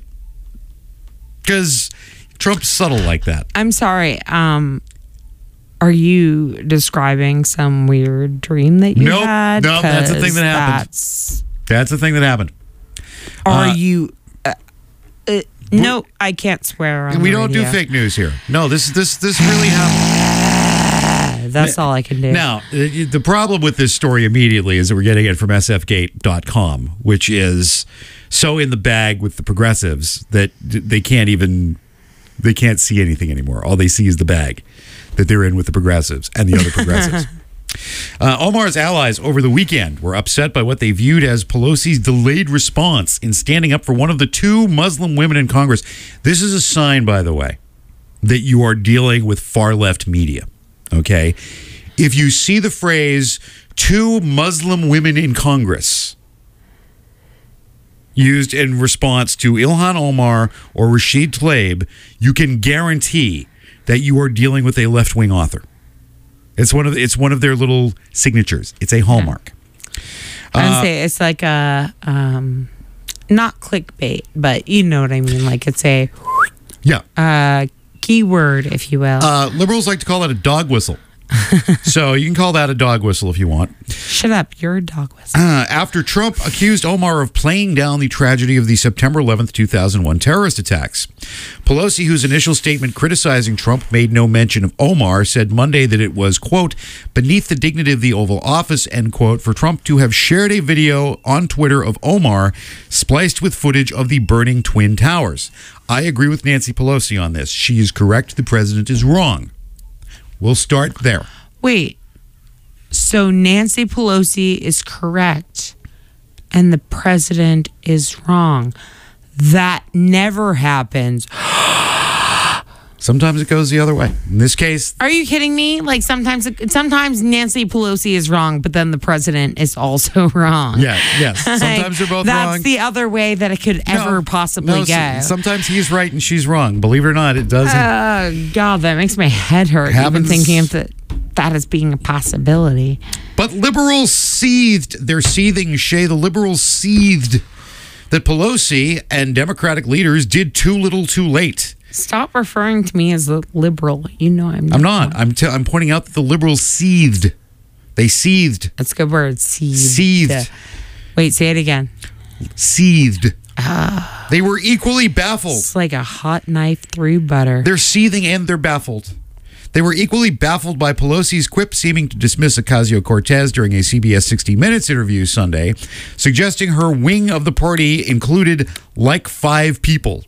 Speaker 2: Because Trump's subtle like that.
Speaker 3: I'm sorry. Um, are you describing some weird dream that you
Speaker 2: Nope.
Speaker 3: had?
Speaker 2: Nope, that's the thing
Speaker 3: 'Cause
Speaker 2: that happened.
Speaker 3: That's,
Speaker 2: That's the thing that happened.
Speaker 3: are
Speaker 2: Uh,
Speaker 3: you... Uh, uh, no, I can't swear on
Speaker 2: We
Speaker 3: the
Speaker 2: don't do
Speaker 3: radio.
Speaker 2: fake news here. No, this this this really happened.
Speaker 3: That's all I can do.
Speaker 2: Now, uh, the problem with this story immediately is that we're getting it from S F gate dot com, which is so in the bag with the progressives that they can't even they can't see anything anymore. All they see is the bag that they're in with the progressives and the other progressives. Uh, Omar's allies over the weekend were upset by what they viewed as Pelosi's delayed response in standing up for one of the two Muslim women in Congress. This is a sign, by the way, that you are dealing with far-left media, okay? If you see the phrase, two Muslim women in Congress, used in response to Ilhan Omar or Rashid Tlaib, you can guarantee that you are dealing with a left-wing author. It's one of the, it's one of their little signatures. It's a hallmark.
Speaker 3: I would
Speaker 2: Uh,
Speaker 3: say it's like a um, not clickbait, but you know what I mean. Like it's a
Speaker 2: Yeah.
Speaker 3: uh, keyword, if you will.
Speaker 2: Uh, liberals like to call it a dog whistle. So you can call that a dog whistle if you want.
Speaker 3: Shut up, you're a dog whistle.
Speaker 2: Uh, after Trump accused Omar of playing down the tragedy of the September eleventh, two thousand one terrorist attacks. Pelosi, whose initial statement criticizing Trump made no mention of Omar, said Monday that it was, quote, beneath the dignity of the Oval Office, end quote, for Trump to have shared a video on Twitter of Omar spliced with footage of the burning Twin Towers. I agree with Nancy Pelosi on this. She is correct. The president is wrong. We'll start there.
Speaker 3: Wait, so Nancy Pelosi is correct and the president is wrong. That never happens.
Speaker 2: Sometimes it goes the other way. In this case,
Speaker 3: Are you kidding me? Like sometimes, sometimes Nancy Pelosi is wrong, but then the president is also wrong.
Speaker 2: yeah, yes. Sometimes they're both
Speaker 3: That's
Speaker 2: wrong.
Speaker 3: the other way that it could ever
Speaker 2: No,
Speaker 3: possibly
Speaker 2: no,
Speaker 3: go.
Speaker 2: s- Sometimes he's right and she's wrong. Believe it or not, it doesn't.
Speaker 3: Oh God, that makes my head hurt. Even
Speaker 2: Happens-
Speaker 3: thinking of the, that as being a possibility.
Speaker 2: But liberals seethed. They're seething, Shay. The liberals seethed that Pelosi and Democratic leaders did too little too late.
Speaker 3: Stop referring to me as a liberal. You know I'm not.
Speaker 2: I'm not. I'm, t- I'm pointing out that the liberals seethed. They seethed.
Speaker 3: That's a good word. Seethed.
Speaker 2: Seethed.
Speaker 3: Wait, say it again.
Speaker 2: Seethed. They were equally baffled.
Speaker 3: It's like a hot knife through butter.
Speaker 2: They're seething and they're baffled. They were equally baffled by Pelosi's quip seeming to dismiss Ocasio-Cortez during a C B S sixty minutes interview Sunday, suggesting her wing of the party included like five people.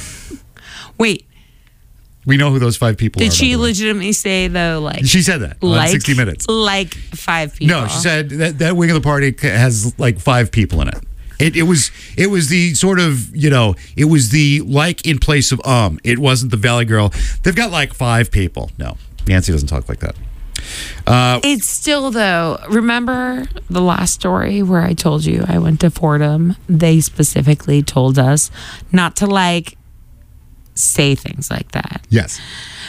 Speaker 3: Wait,
Speaker 2: We know who those five people are.
Speaker 3: did
Speaker 2: by
Speaker 3: she
Speaker 2: the way.
Speaker 3: legitimately say though, like
Speaker 2: She said that on
Speaker 3: like
Speaker 2: sixty minutes.
Speaker 3: like five people?
Speaker 2: No, she said that that wing of the party has like five people in it. It, it was it was the sort of, you know, it was the like in place of um. It wasn't the Valley Girl. They've got like five people. No, Nancy doesn't talk like that. Uh,
Speaker 3: It's still though. Remember the last story where I told you I went to Fordham? They specifically told us not to like say things like that.
Speaker 2: yes.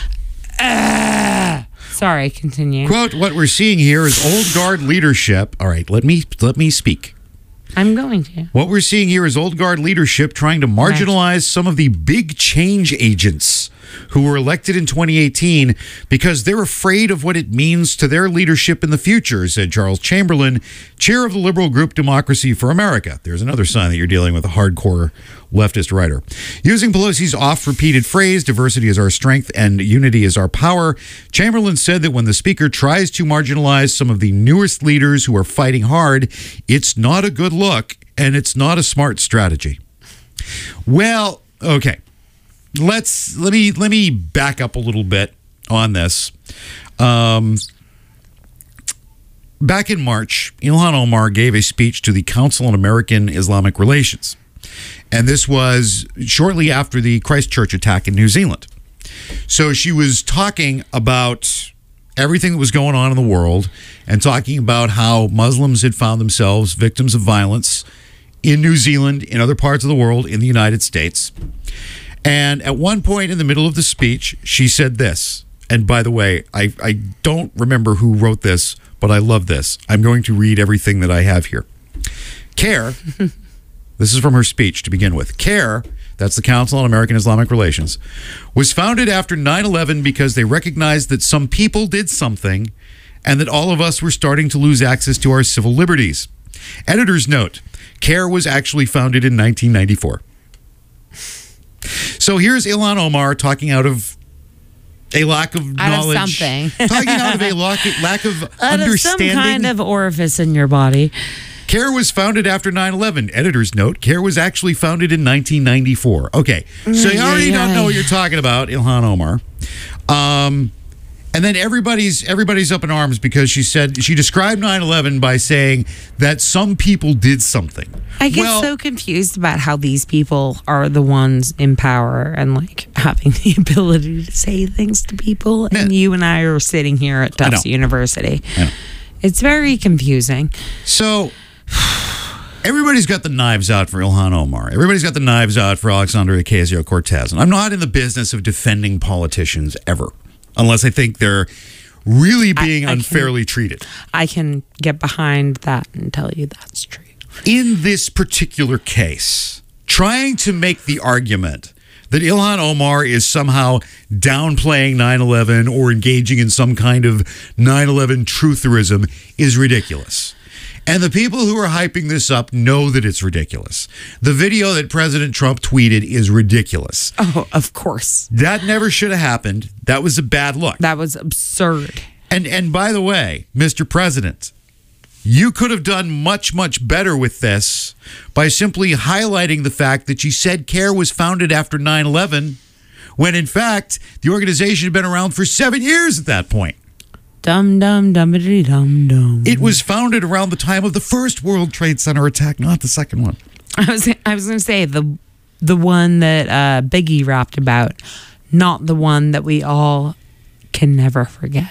Speaker 3: Sorry, continue.
Speaker 2: Quote, what we're seeing here is old guard leadership. All right, let me let me speak.
Speaker 3: I'm going to.
Speaker 2: What we're seeing here is old guard leadership trying to marginalize some of the big change agents who were elected in twenty eighteen because they're afraid of what it means to their leadership in the future, said Charles Chamberlain, chair of the liberal group Democracy for America. There's another sign that you're dealing with a hardcore leftist writer. Using Pelosi's oft-repeated phrase, diversity is our strength and unity is our power, Chamberlain said that when the speaker tries to marginalize some of the newest leaders who are fighting hard, it's not a good look and it's not a smart strategy. Well, okay. Let's let me let me back up a little bit on this. Um, back in March, Ilhan Omar gave a speech to the Council on American Islamic Relations, and this was shortly after the Christchurch attack in New Zealand. So she was talking about everything that was going on in the world and talking about how Muslims had found themselves victims of violence in New Zealand, in other parts of the world, in the United States. And at one point in the middle of the speech, she said this. And by the way, I, I don't remember who wrote this, but I love this. I'm going to read everything that I have here. CARE, this is from her speech to begin with. CARE, that's the Council on American Islamic Relations, was founded after nine eleven because they recognized that some people did something and that all of us were starting to lose access to our civil liberties. Editor's note, CARE was actually founded in nineteen ninety-four. So here's Ilhan Omar talking out of a lack of
Speaker 3: Out of
Speaker 2: knowledge.
Speaker 3: something.
Speaker 2: Talking out of a lack, lack of
Speaker 3: Out of
Speaker 2: understanding.
Speaker 3: some kind of orifice in your body.
Speaker 2: CARE was founded after nine eleven. Editor's note, CARE was actually founded in nineteen ninety-four. Okay, so you already don't know what you're talking about, Ilhan Omar. Um, and then everybody's everybody's up in arms because she said she described nine eleven by saying that some people did something.
Speaker 3: I get
Speaker 2: Well,
Speaker 3: so confused about how these people are the ones in power and like having the ability to say things to people. And
Speaker 2: Yeah.
Speaker 3: you and I are sitting here at
Speaker 2: I
Speaker 3: Tufts
Speaker 2: know.
Speaker 3: University.
Speaker 2: I know.
Speaker 3: It's very confusing.
Speaker 2: So everybody's got the knives out for Ilhan Omar. Everybody's got the knives out for Alexandria Ocasio-Cortez. And I'm not in the business of defending politicians ever, unless I think they're really being
Speaker 3: I can-
Speaker 2: unfairly treated.
Speaker 3: I can get behind that and tell you that's true.
Speaker 2: In this particular case, trying to make the argument that Ilhan Omar is somehow downplaying nine eleven or engaging in some kind of nine eleven trutherism is ridiculous. And the people who are hyping this up know that it's ridiculous. The video that President Trump tweeted is ridiculous.
Speaker 3: Oh, of course.
Speaker 2: That never should have happened. That was a bad look.
Speaker 3: That was absurd.
Speaker 2: And and by the way, Mister President, you could have done much, much better with this by simply highlighting the fact that you said CARE was founded after nine eleven, when in fact the organization had been around for seven years at that point.
Speaker 3: Dum dum dum dum dum.
Speaker 2: It was founded around the time of the first World Trade Center attack, not the second one.
Speaker 3: I was I was going to say the the one that uh, Biggie rapped about, not the one that we all can never forget.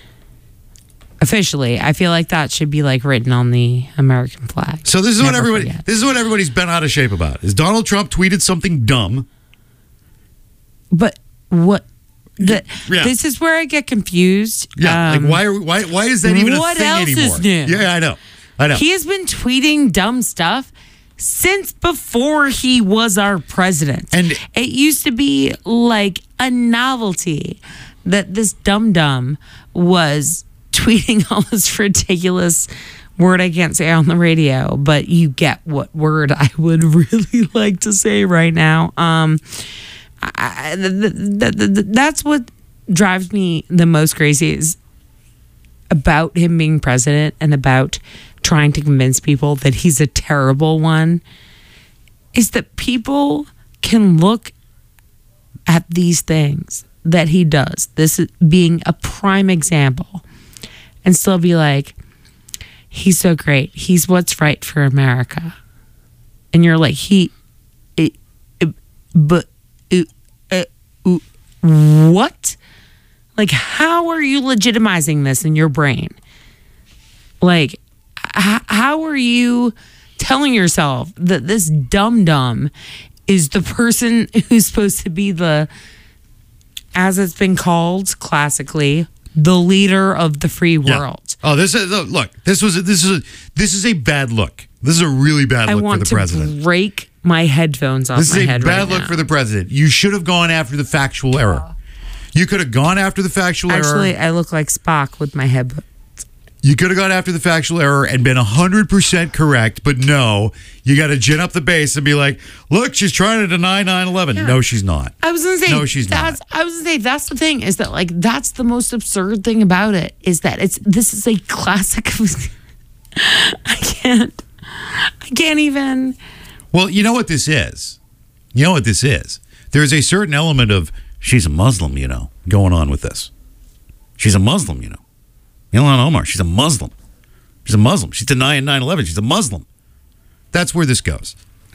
Speaker 3: Officially, I feel like that should be like written on the American flag.
Speaker 2: So this is what
Speaker 3: Never
Speaker 2: everybody
Speaker 3: forget.
Speaker 2: this is what everybody's been out of shape about. Is Donald Trump tweeted something dumb?
Speaker 3: But what? The,
Speaker 2: Yeah.
Speaker 3: This is where I get confused.
Speaker 2: Yeah,
Speaker 3: Um,
Speaker 2: like why are why why is that even a
Speaker 3: what
Speaker 2: thing
Speaker 3: else is
Speaker 2: anymore?
Speaker 3: new?
Speaker 2: Yeah, I know. I know.
Speaker 3: He has been tweeting dumb stuff since before he was our president.
Speaker 2: And-
Speaker 3: it used to be like a novelty that this dum dum was tweeting all this ridiculous word I can't say on the radio, but you get what word I would really like to say right now. Um, I, th- th- th- th- that's what drives me the most crazy is about him being president and about trying to convince people that he's a terrible one, is that people can look at these things that he does, this is being a prime example, and still be like, he's so great. He's what's right for America. And you're like, he, it, it, but, it, it, it, what? Like, how are you legitimizing this in your brain? Like, h- how are you telling yourself that this dum-dum is the person who's supposed to be the, as it's been called classically, the leader of the free
Speaker 2: Yeah.
Speaker 3: world?
Speaker 2: Oh, this is look. This was a, this is a, this is a bad look. This is a really bad
Speaker 3: I
Speaker 2: look for
Speaker 3: want
Speaker 2: the
Speaker 3: to
Speaker 2: president.
Speaker 3: break my headphones off
Speaker 2: This
Speaker 3: my
Speaker 2: is a
Speaker 3: head
Speaker 2: bad
Speaker 3: right
Speaker 2: look
Speaker 3: now.
Speaker 2: for the president. You should have gone after the factual error. You could have gone after the factual
Speaker 3: Actually,
Speaker 2: error.
Speaker 3: I look like Spock with my head.
Speaker 2: You could have gone after the factual error and been one hundred percent correct, but no, you got to gin up the base and be like, look, she's trying to deny nine eleven.
Speaker 3: Yeah.
Speaker 2: No, she's not.
Speaker 3: I was gonna say
Speaker 2: No, she's not.
Speaker 3: that's I was gonna say that's the thing is that like that's the most absurd thing about it is that it's this is a classic of I can't I can't even
Speaker 2: Well, you know what this is? You know what this is? There's a certain element of she's a Muslim, you know, going on with this. She's a Muslim, you know. Ilhan Omar, she's a Muslim. She's a Muslim. She's denying nine eleven. She's a Muslim. That's where this goes.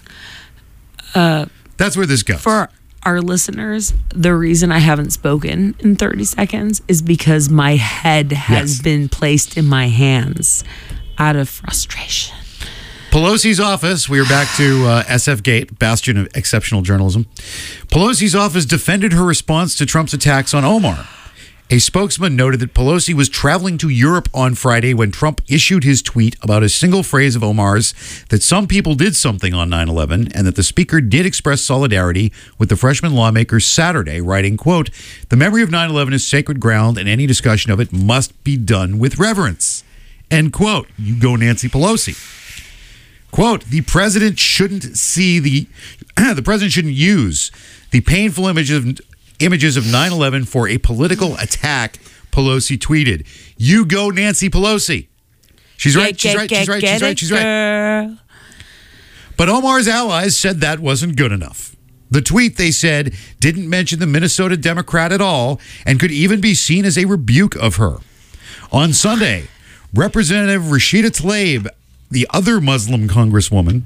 Speaker 3: uh
Speaker 2: That's where this goes.
Speaker 3: for our listeners, the reason I haven't spoken in thirty seconds is because my head has
Speaker 2: Yes.
Speaker 3: been placed in my hands out of frustration.
Speaker 2: Pelosi's office, we are back to uh, S F Gate, bastion of exceptional journalism. Pelosi's office defended her response to Trump's attacks on Omar. A spokesman noted that Pelosi was traveling to Europe on Friday when Trump issued his tweet about a single phrase of Omar's that some people did something on nine eleven and that the speaker did express solidarity with the freshman lawmaker Saturday, writing, quote, "The memory of nine eleven is sacred ground and any discussion of it must be done with reverence." End quote. You go Nancy Pelosi. Quote, the president shouldn't see the, the president shouldn't use the painful images of, images of nine eleven for a political attack, Pelosi tweeted. You go Nancy Pelosi. She's right, she's right, she's right, she's right, she's right. But Omar's allies said that wasn't good enough. The tweet, they said, didn't mention the Minnesota Democrat at all and could even be seen as a rebuke of her. On Sunday, Representative Rashida Tlaib, the other Muslim congresswoman,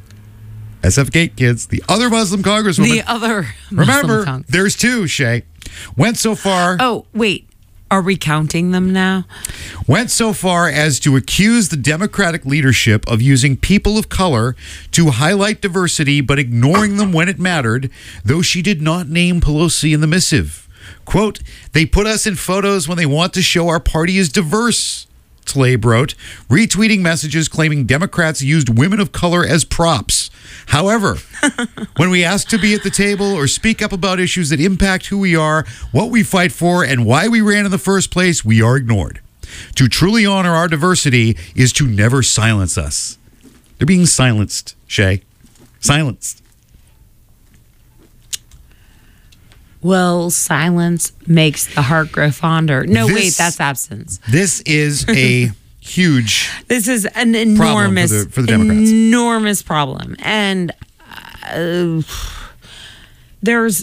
Speaker 2: S F Gate kids, the other Muslim congresswoman.
Speaker 3: The other
Speaker 2: remember,
Speaker 3: Muslim con-
Speaker 2: there's two, Shay. Went so far.
Speaker 3: Oh, wait. Are we counting them now?
Speaker 2: Went so far as to accuse the Democratic leadership of using people of color to highlight diversity, but ignoring them when it mattered, though she did not name Pelosi in the missive. Quote, they put us in photos when they want to show our party is diverse, Tlaib wrote, retweeting messages claiming Democrats used women of color as props. However, when we ask to be at the table or speak up about issues that impact who we are, what we fight for, and why we ran in the first place, we are ignored. To truly honor our diversity is to never silence us. They're being silenced, Shay. Silenced.
Speaker 3: Well, silence makes the heart grow fonder. No,
Speaker 2: This-
Speaker 3: wait, that's absence.
Speaker 2: This is a huge
Speaker 3: This is an enormous,
Speaker 2: for the- for the Democrats.
Speaker 3: enormous problem, and uh, there's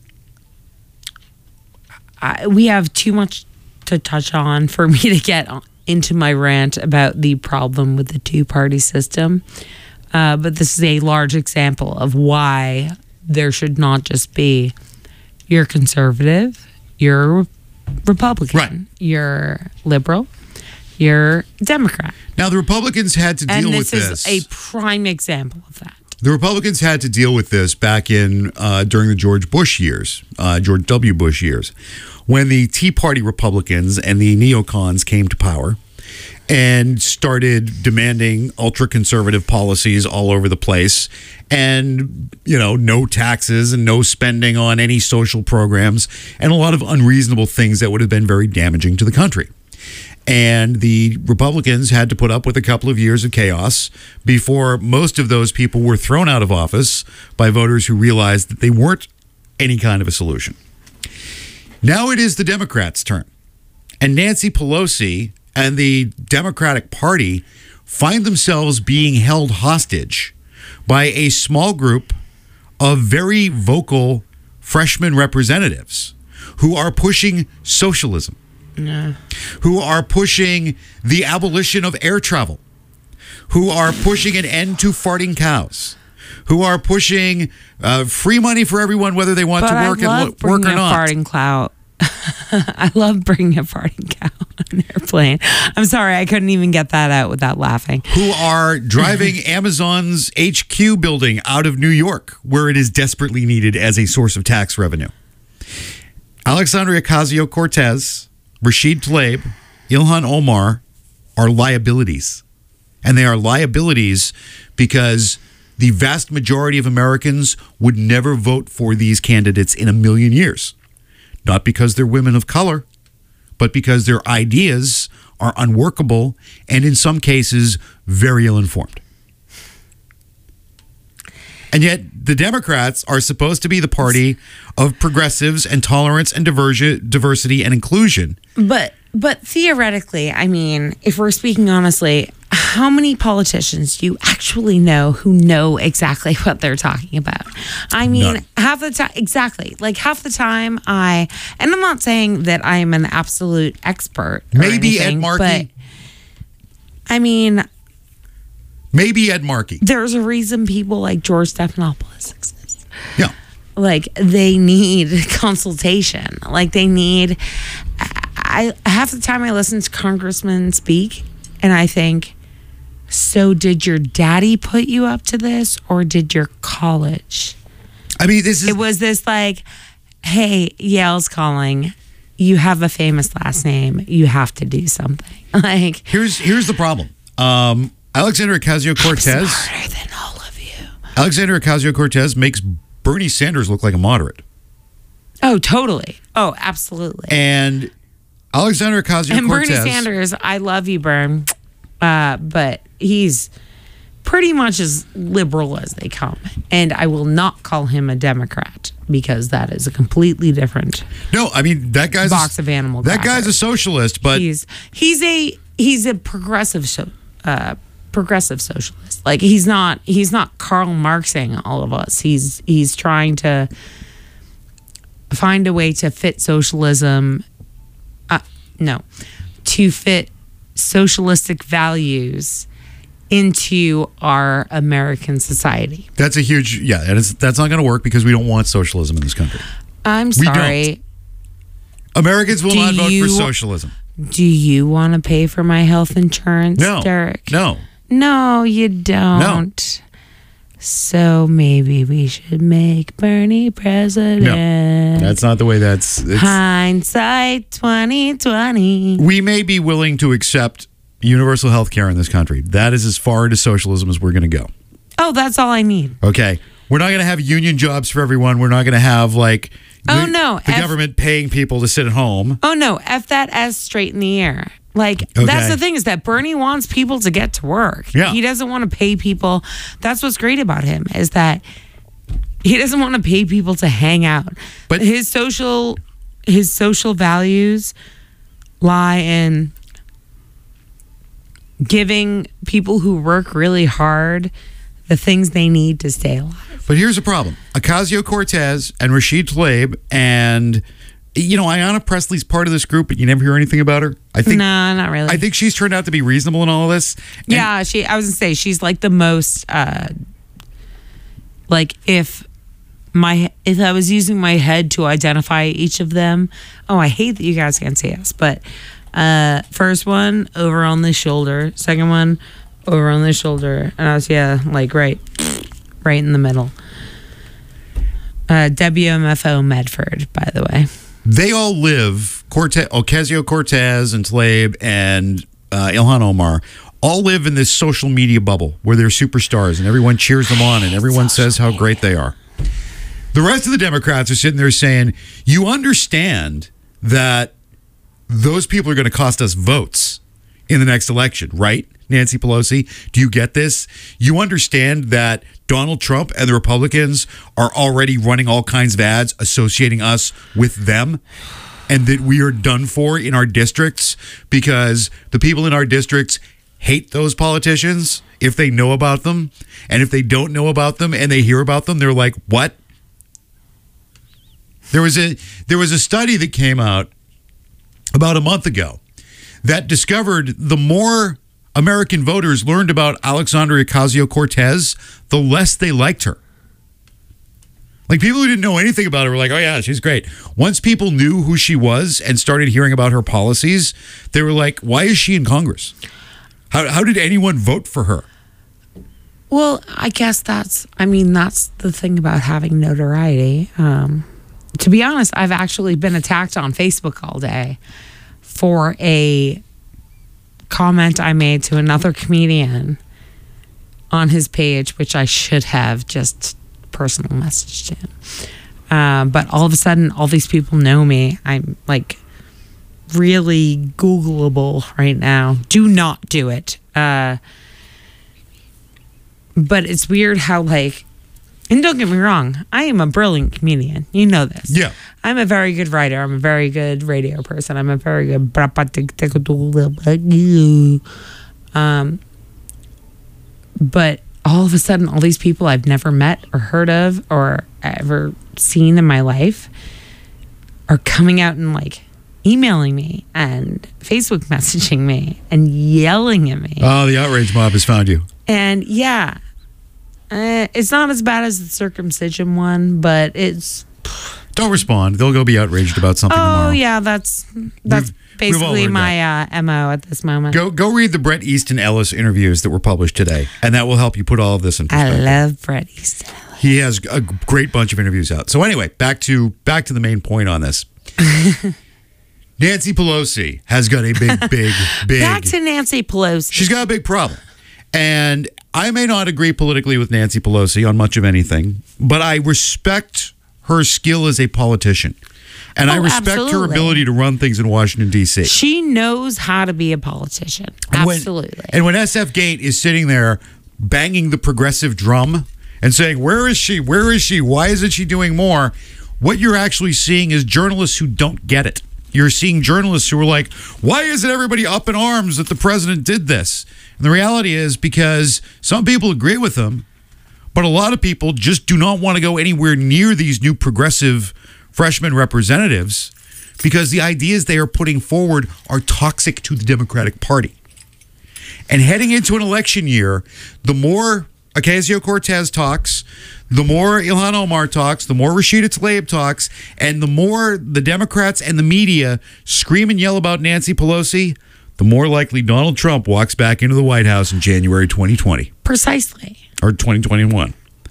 Speaker 3: I, we have too much to touch on for me to get on- into my rant about the problem with the two-party system. Uh, but this is a large example of why there should not just be you're conservative, you're Republican,
Speaker 2: Right.
Speaker 3: you're liberal, you're Democrat.
Speaker 2: Now, the Republicans had to deal
Speaker 3: And
Speaker 2: with
Speaker 3: this
Speaker 2: this.
Speaker 3: is a prime example of that.
Speaker 2: The Republicans had to deal with this back in uh, during the George Bush years, uh, George W. Bush years, when the Tea Party Republicans and the neocons came to power and started demanding ultra-conservative policies all over the place, and, you know, no taxes and no spending on any social programs, and a lot of unreasonable things that would have been very damaging to the country. And the Republicans had to put up with a couple of years of chaos before most of those people were thrown out of office by voters who realized that they weren't any kind of a solution. Now it is the Democrats' turn. And Nancy Pelosi and the Democratic Party find themselves being held hostage by a small group of very vocal freshman representatives who are pushing socialism. Who are pushing the abolition of air travel, who are pushing an end to farting cows, who are pushing uh, free money for everyone, whether they want
Speaker 3: But
Speaker 2: to
Speaker 3: I
Speaker 2: work
Speaker 3: love
Speaker 2: and lo- work
Speaker 3: bringing
Speaker 2: or
Speaker 3: a
Speaker 2: not.
Speaker 3: farting clout. I love bringing a farting cow on an airplane. I'm sorry, I couldn't even get that out without laughing.
Speaker 2: Who are driving Amazon's H Q building out of New York, where it is desperately needed as a source of tax revenue. Alexandria Ocasio-Cortez, Rashid Tlaib, Ilhan Omar are liabilities. And they are liabilities because the vast majority of Americans would never vote for these candidates in a million years. Not because they're women of color, but because their ideas are unworkable and in some cases very ill-informed. And yet the Democrats are supposed to be the party of progressives and tolerance and diversi- diversity and inclusion.
Speaker 3: But but theoretically, I mean, if we're speaking honestly, how many politicians do you actually know who know exactly what they're talking about? I mean,
Speaker 2: None.
Speaker 3: half the time, exactly. Like half the time, I and I'm not saying that I'm an absolute expert. Or
Speaker 2: Maybe Ed
Speaker 3: anything,
Speaker 2: Markey.
Speaker 3: but I mean,
Speaker 2: Maybe Ed Markey.
Speaker 3: there's a reason people like George Stephanopoulos exist.
Speaker 2: Yeah.
Speaker 3: Like they need consultation. Like they need. I half the time I listen to congressmen speak, and I think, so did your daddy put you up to this, or did your college?
Speaker 2: I mean, this is
Speaker 3: It was this like, hey, Yale's calling. You have a famous last name. You have to do something. Like
Speaker 2: here's here's the problem. Um, Alexandria Ocasio-Cortez.
Speaker 3: smarter than all of you.
Speaker 2: Alexandria Ocasio-Cortez makes Bernie Sanders look like a moderate.
Speaker 3: Oh, totally. Oh, absolutely.
Speaker 2: And Alexandria Ocasio-Cortez.
Speaker 3: And Bernie Sanders, I love you, Bern, uh, but he's pretty much as liberal as they come. And I will not call him a Democrat because that is a completely different
Speaker 2: No, I mean that guy's
Speaker 3: box
Speaker 2: a,
Speaker 3: of animal
Speaker 2: That guy's a
Speaker 3: crackers.
Speaker 2: socialist, but
Speaker 3: He's he's a he's a progressive so, uh, progressive socialist. Like he's not he's not Karl Marxing all of us. He's he's trying to find a way to fit socialism. Uh, no, to fit socialistic values into our American society.
Speaker 2: that's a huge yeah. And it's, that's not going to work because we don't want socialism in this country.
Speaker 3: I'm
Speaker 2: We don't.
Speaker 3: sorry.
Speaker 2: Americans will
Speaker 3: Do
Speaker 2: not vote
Speaker 3: you-
Speaker 2: for socialism.
Speaker 3: Do you want to pay for my health insurance,
Speaker 2: No,
Speaker 3: Derek?
Speaker 2: no.
Speaker 3: No, you don't. So maybe we should make Bernie president.
Speaker 2: No, that's not the way that's. It's,
Speaker 3: Hindsight twenty twenty.
Speaker 2: we may be willing to accept universal health care in this country. That is as far into socialism as we're going to go.
Speaker 3: Oh, that's all I need.
Speaker 2: Okay. We're not going to have union jobs for everyone. We're not going to have, like,
Speaker 3: Oh,
Speaker 2: the,
Speaker 3: no.
Speaker 2: the
Speaker 3: F-
Speaker 2: government paying people to sit at home.
Speaker 3: Oh no, F that S straight in the air. Like
Speaker 2: Okay.
Speaker 3: that's the thing is that Bernie wants people to get to work.
Speaker 2: Yeah.
Speaker 3: He doesn't want to pay people. That's what's great about him is that he doesn't want to pay people to hang out.
Speaker 2: But-
Speaker 3: his social his social values lie in giving people who work really hard the things they need to stay alive.
Speaker 2: But here's the problem. Ocasio-Cortez and Rashid Tlaib and, you know, Ayanna Pressley's part of this group, but you never hear anything about her. I think
Speaker 3: No, not really.
Speaker 2: I think she's turned out to be reasonable in all of this. And-
Speaker 3: Yeah, she. I was gonna say she's like the most. Uh, like if my if I was using my head to identify each of them. Oh, I hate that you guys can't see us. But uh, first one over on the shoulder. Second one over on the shoulder, and I was yeah like right, right in the middle. Uh, W M F O Medford, by the way.
Speaker 2: They all live, Cortez, Ocasio-Cortez and Tlaib and uh, Ilhan Omar, all live in this social media bubble where they're superstars and everyone cheers them on and everyone says how great they are. The rest of the Democrats are sitting there saying, you understand that those people are going to cost us votes in the next election, right? Nancy Pelosi, do you get this? You understand that Donald Trump and the Republicans are already running all kinds of ads associating us with them, and that we are done for in our districts because the people in our districts hate those politicians if they know about them, and if they don't know about them and they hear about them, they're like, what? There was a there was a study that came out about a month ago that discovered the more American voters learned about Alexandria Ocasio-Cortez, the less they liked her. Like, people who didn't know anything about her were like, oh, yeah, she's great. Once people knew who she was and started hearing about her policies, they were like, why is she in Congress? How, how did anyone vote for her?
Speaker 3: Well, I guess that's, I mean, that's the thing about having notoriety. Um, to be honest, I've actually been attacked on Facebook all day for a comment I made to another comedian on his page, which I should have just personal messaged him. Uh, but all of a sudden, all these people know me. I'm like really Googleable right now. Do not do it. Uh, but it's weird how like, and don't get me wrong, I am a brilliant comedian. You know this.
Speaker 2: Yeah.
Speaker 3: I'm a very good writer. I'm a very good radio person. I'm a very good. Um, but all of a sudden, all these people I've never met or heard of or ever seen in my life are coming out and like emailing me and Facebook messaging me and yelling at me.
Speaker 2: Oh, the outrage mob has found you.
Speaker 3: And yeah, uh, it's not as bad as the circumcision one, but it's.
Speaker 2: Don't respond. They'll go be outraged about something
Speaker 3: Oh
Speaker 2: tomorrow.
Speaker 3: yeah, that's that's
Speaker 2: We've- we've all
Speaker 3: basically
Speaker 2: heard
Speaker 3: my uh, M O at this moment.
Speaker 2: Go go read the Bret Easton Ellis interviews that were published today, and that will help you put all of this in
Speaker 3: I
Speaker 2: perspective.
Speaker 3: love Bret Easton.
Speaker 2: He has a great bunch of interviews out. So anyway, back to back to the main point on this. Nancy Pelosi has got a big, big, big.
Speaker 3: Back to Nancy Pelosi.
Speaker 2: She's got a big problem. And I may not agree politically with Nancy Pelosi on much of anything, but I respect her skill as a politician. And I
Speaker 3: Oh,
Speaker 2: respect her
Speaker 3: absolutely.
Speaker 2: ability to run things in Washington, D C.
Speaker 3: She knows how to be a politician.
Speaker 2: And when-
Speaker 3: Absolutely.
Speaker 2: and when S F Gate is sitting there banging the progressive drum and saying, where is she? Where is she? Why isn't she doing more? What you're actually seeing is journalists who don't get it. You're seeing journalists who are like, why isn't everybody up in arms that the president did this? And the reality is because some people agree with him, but a lot of people just do not want to go anywhere near these new progressive freshman representatives because the ideas they are putting forward are toxic to the Democratic Party. And heading into an election year, the more Ocasio-Cortez talks, the more Ilhan Omar talks, the more Rashida Tlaib talks, and the more the Democrats and the media scream and yell about Nancy Pelosi, the more likely Donald Trump walks back into the White House in January twenty twenty
Speaker 3: Precisely.
Speaker 2: or twenty twenty-one.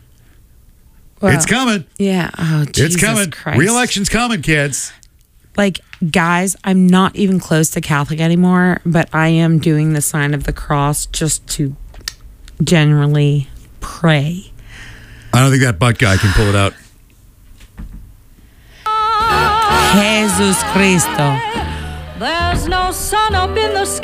Speaker 3: Well,
Speaker 2: it's coming.
Speaker 3: Yeah. Oh, Jesus
Speaker 2: It's coming.
Speaker 3: Christ.
Speaker 2: Re-election's coming, kids.
Speaker 3: Like, guys, I'm not even close to Catholic anymore, but I am doing the sign of the cross just to generally pray.
Speaker 2: I don't think that butt guy can pull it out.
Speaker 3: Jesus Cristo.
Speaker 4: There's no sun up in the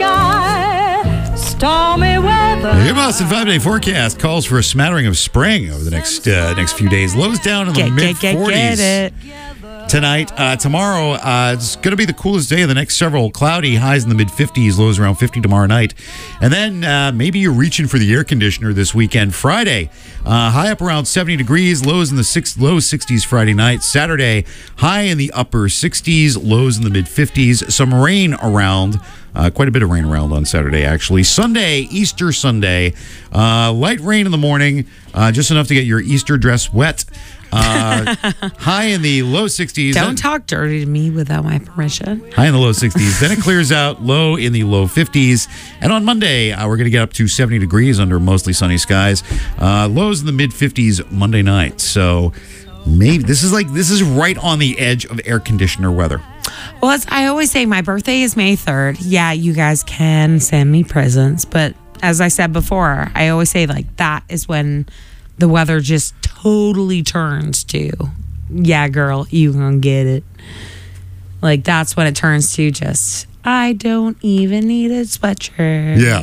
Speaker 4: sky. Stormy weather.
Speaker 2: Your Boston five-day forecast calls for a smattering of spring over the next uh, next few days. Lows down in the
Speaker 3: Get,
Speaker 2: mid
Speaker 3: get, get,
Speaker 2: forties
Speaker 3: get it.
Speaker 2: tonight. Uh, tomorrow, uh, it's going to be the coolest day of the next several. Cloudy, highs in the mid fifties, lows around fifty tomorrow night. And then uh, maybe you're reaching for the air conditioner this weekend. Friday, uh, high up around seventy degrees, lows in the six, low sixties Friday night. Saturday, high in the upper sixties, lows in the mid fifties. Some rain around. Uh, quite a bit of rain around on Saturday, actually. Sunday, Easter Sunday, uh, light rain in the morning, uh, just enough to get your Easter dress wet. Uh, high in the low sixties.
Speaker 3: Don't talk dirty to me without my permission.
Speaker 2: High in the low sixties. Then it clears out, low in the low fifties. And on Monday, uh, we're going to get up to seventy degrees under mostly sunny skies. Uh, lows in the mid fifties Monday night. So maybe this is like, this is right on the edge of air conditioner weather.
Speaker 3: Well, as I always say, my birthday is May third. Yeah, you guys can send me presents. But as I said before, I always say, like, that is when the weather just totally turns to, yeah, girl, you gonna get it. Like, that's when it turns to just, I don't even need a sweatshirt.
Speaker 2: Yeah.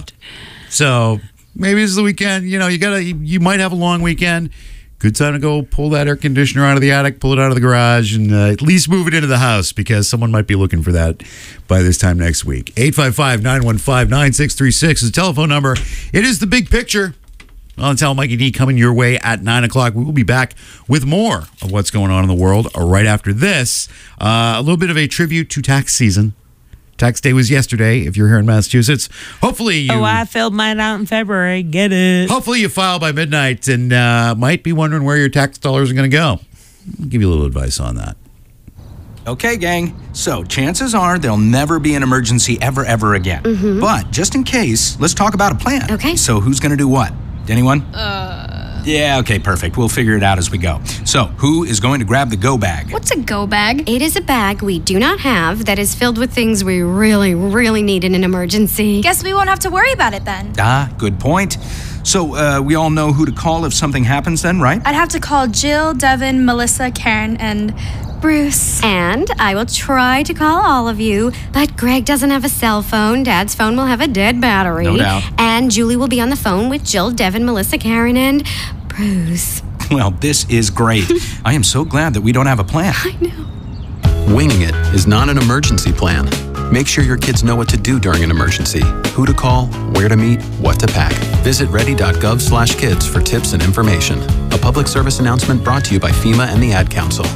Speaker 2: So maybe this is the weekend. You know, you gotta, you, you might have a long weekend. Good time to go pull that air conditioner out of the attic, pull it out of the garage, and uh, at least move it into the house because someone might be looking for that by this time next week. eight five five, nine one five, nine six three six is the telephone number. It is the big picture. I'll tell Mikey D coming your way at nine o'clock. We will be back with more of what's going on in the world right after this. Uh, a little bit of a tribute to tax season. Tax day was yesterday if you're here in Massachusetts. Hopefully you...
Speaker 3: Oh, I filled mine out in February. Get it.
Speaker 2: Hopefully you file by midnight and uh, might be wondering where your tax dollars are going to go. I'll give you a little advice on that.
Speaker 5: Okay, gang. So chances are there'll never be an emergency ever, ever again.
Speaker 6: Mm-hmm.
Speaker 5: But just in case, let's talk about a plan.
Speaker 6: Okay.
Speaker 5: So who's going to do what? Anyone? Uh... Yeah, okay, perfect. We'll figure it out as we go. So, who is going to grab the go bag?
Speaker 6: What's a go bag? It is a bag we do not have that is filled with things we really, really need in an emergency.
Speaker 7: Guess we won't have to worry about it then.
Speaker 5: Ah, good point. So, uh, we all know who to call if something happens then, right?
Speaker 7: I'd have to call Jill, Devin, Melissa, Karen, and Bruce.
Speaker 6: And I will try to call all of you, but Greg doesn't have a cell phone. Dad's phone will have a dead battery.
Speaker 5: No doubt.
Speaker 6: And Julie will be on the phone with Jill, Devin, Melissa, Karen, and Bruce.
Speaker 5: Well, this is great. I am so glad that we don't have a plan.
Speaker 6: I know.
Speaker 8: Winging it is not an emergency plan. Make sure your kids know what to do during an emergency, who to call, where to meet, what to pack. Visit ready.gov slash kids for tips and information. A public service announcement brought to you by FEMA and the Ad Council.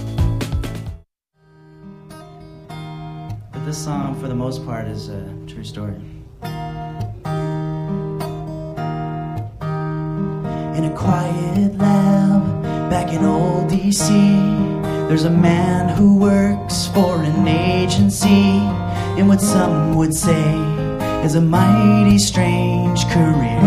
Speaker 9: But this song, for the most part, is a true story. In a quiet lab back in old D C, there's a man who works for an agency in what some would say is a mighty strange career.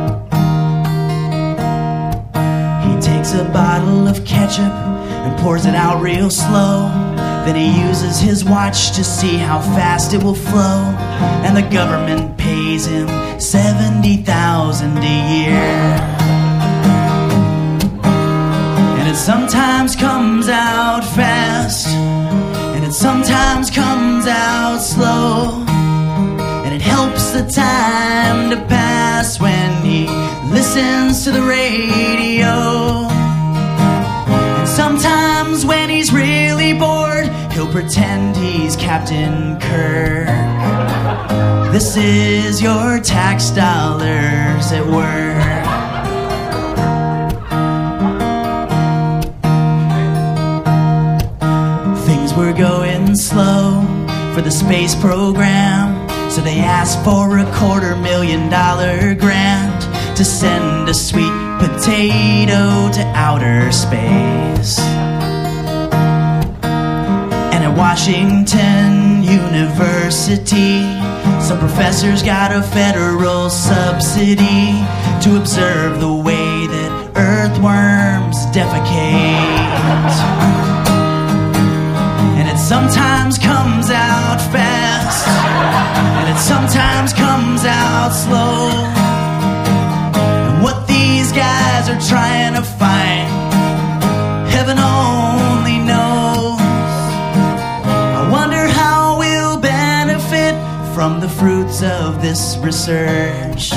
Speaker 9: He takes a bottle of ketchup and pours it out real slow. Then he uses his watch to see how fast it will flow. And the government pays him seventy thousand dollars a year. It sometimes comes out fast, and it sometimes comes out slow, and it helps the time to pass when he listens to the radio. And sometimes when he's really bored, he'll pretend he's Captain Kirk. This is your tax dollars at work. We're going slow for the space program, so they asked for a quarter million dollar grant to send a sweet potato to outer space. And at Washington University, some professors got a federal subsidy to observe the way that Earth earthworms defecate. And it sometimes comes out fast, and it sometimes comes out slow. And what these guys are trying to find, heaven only knows. I wonder how we'll benefit from the fruits of this research.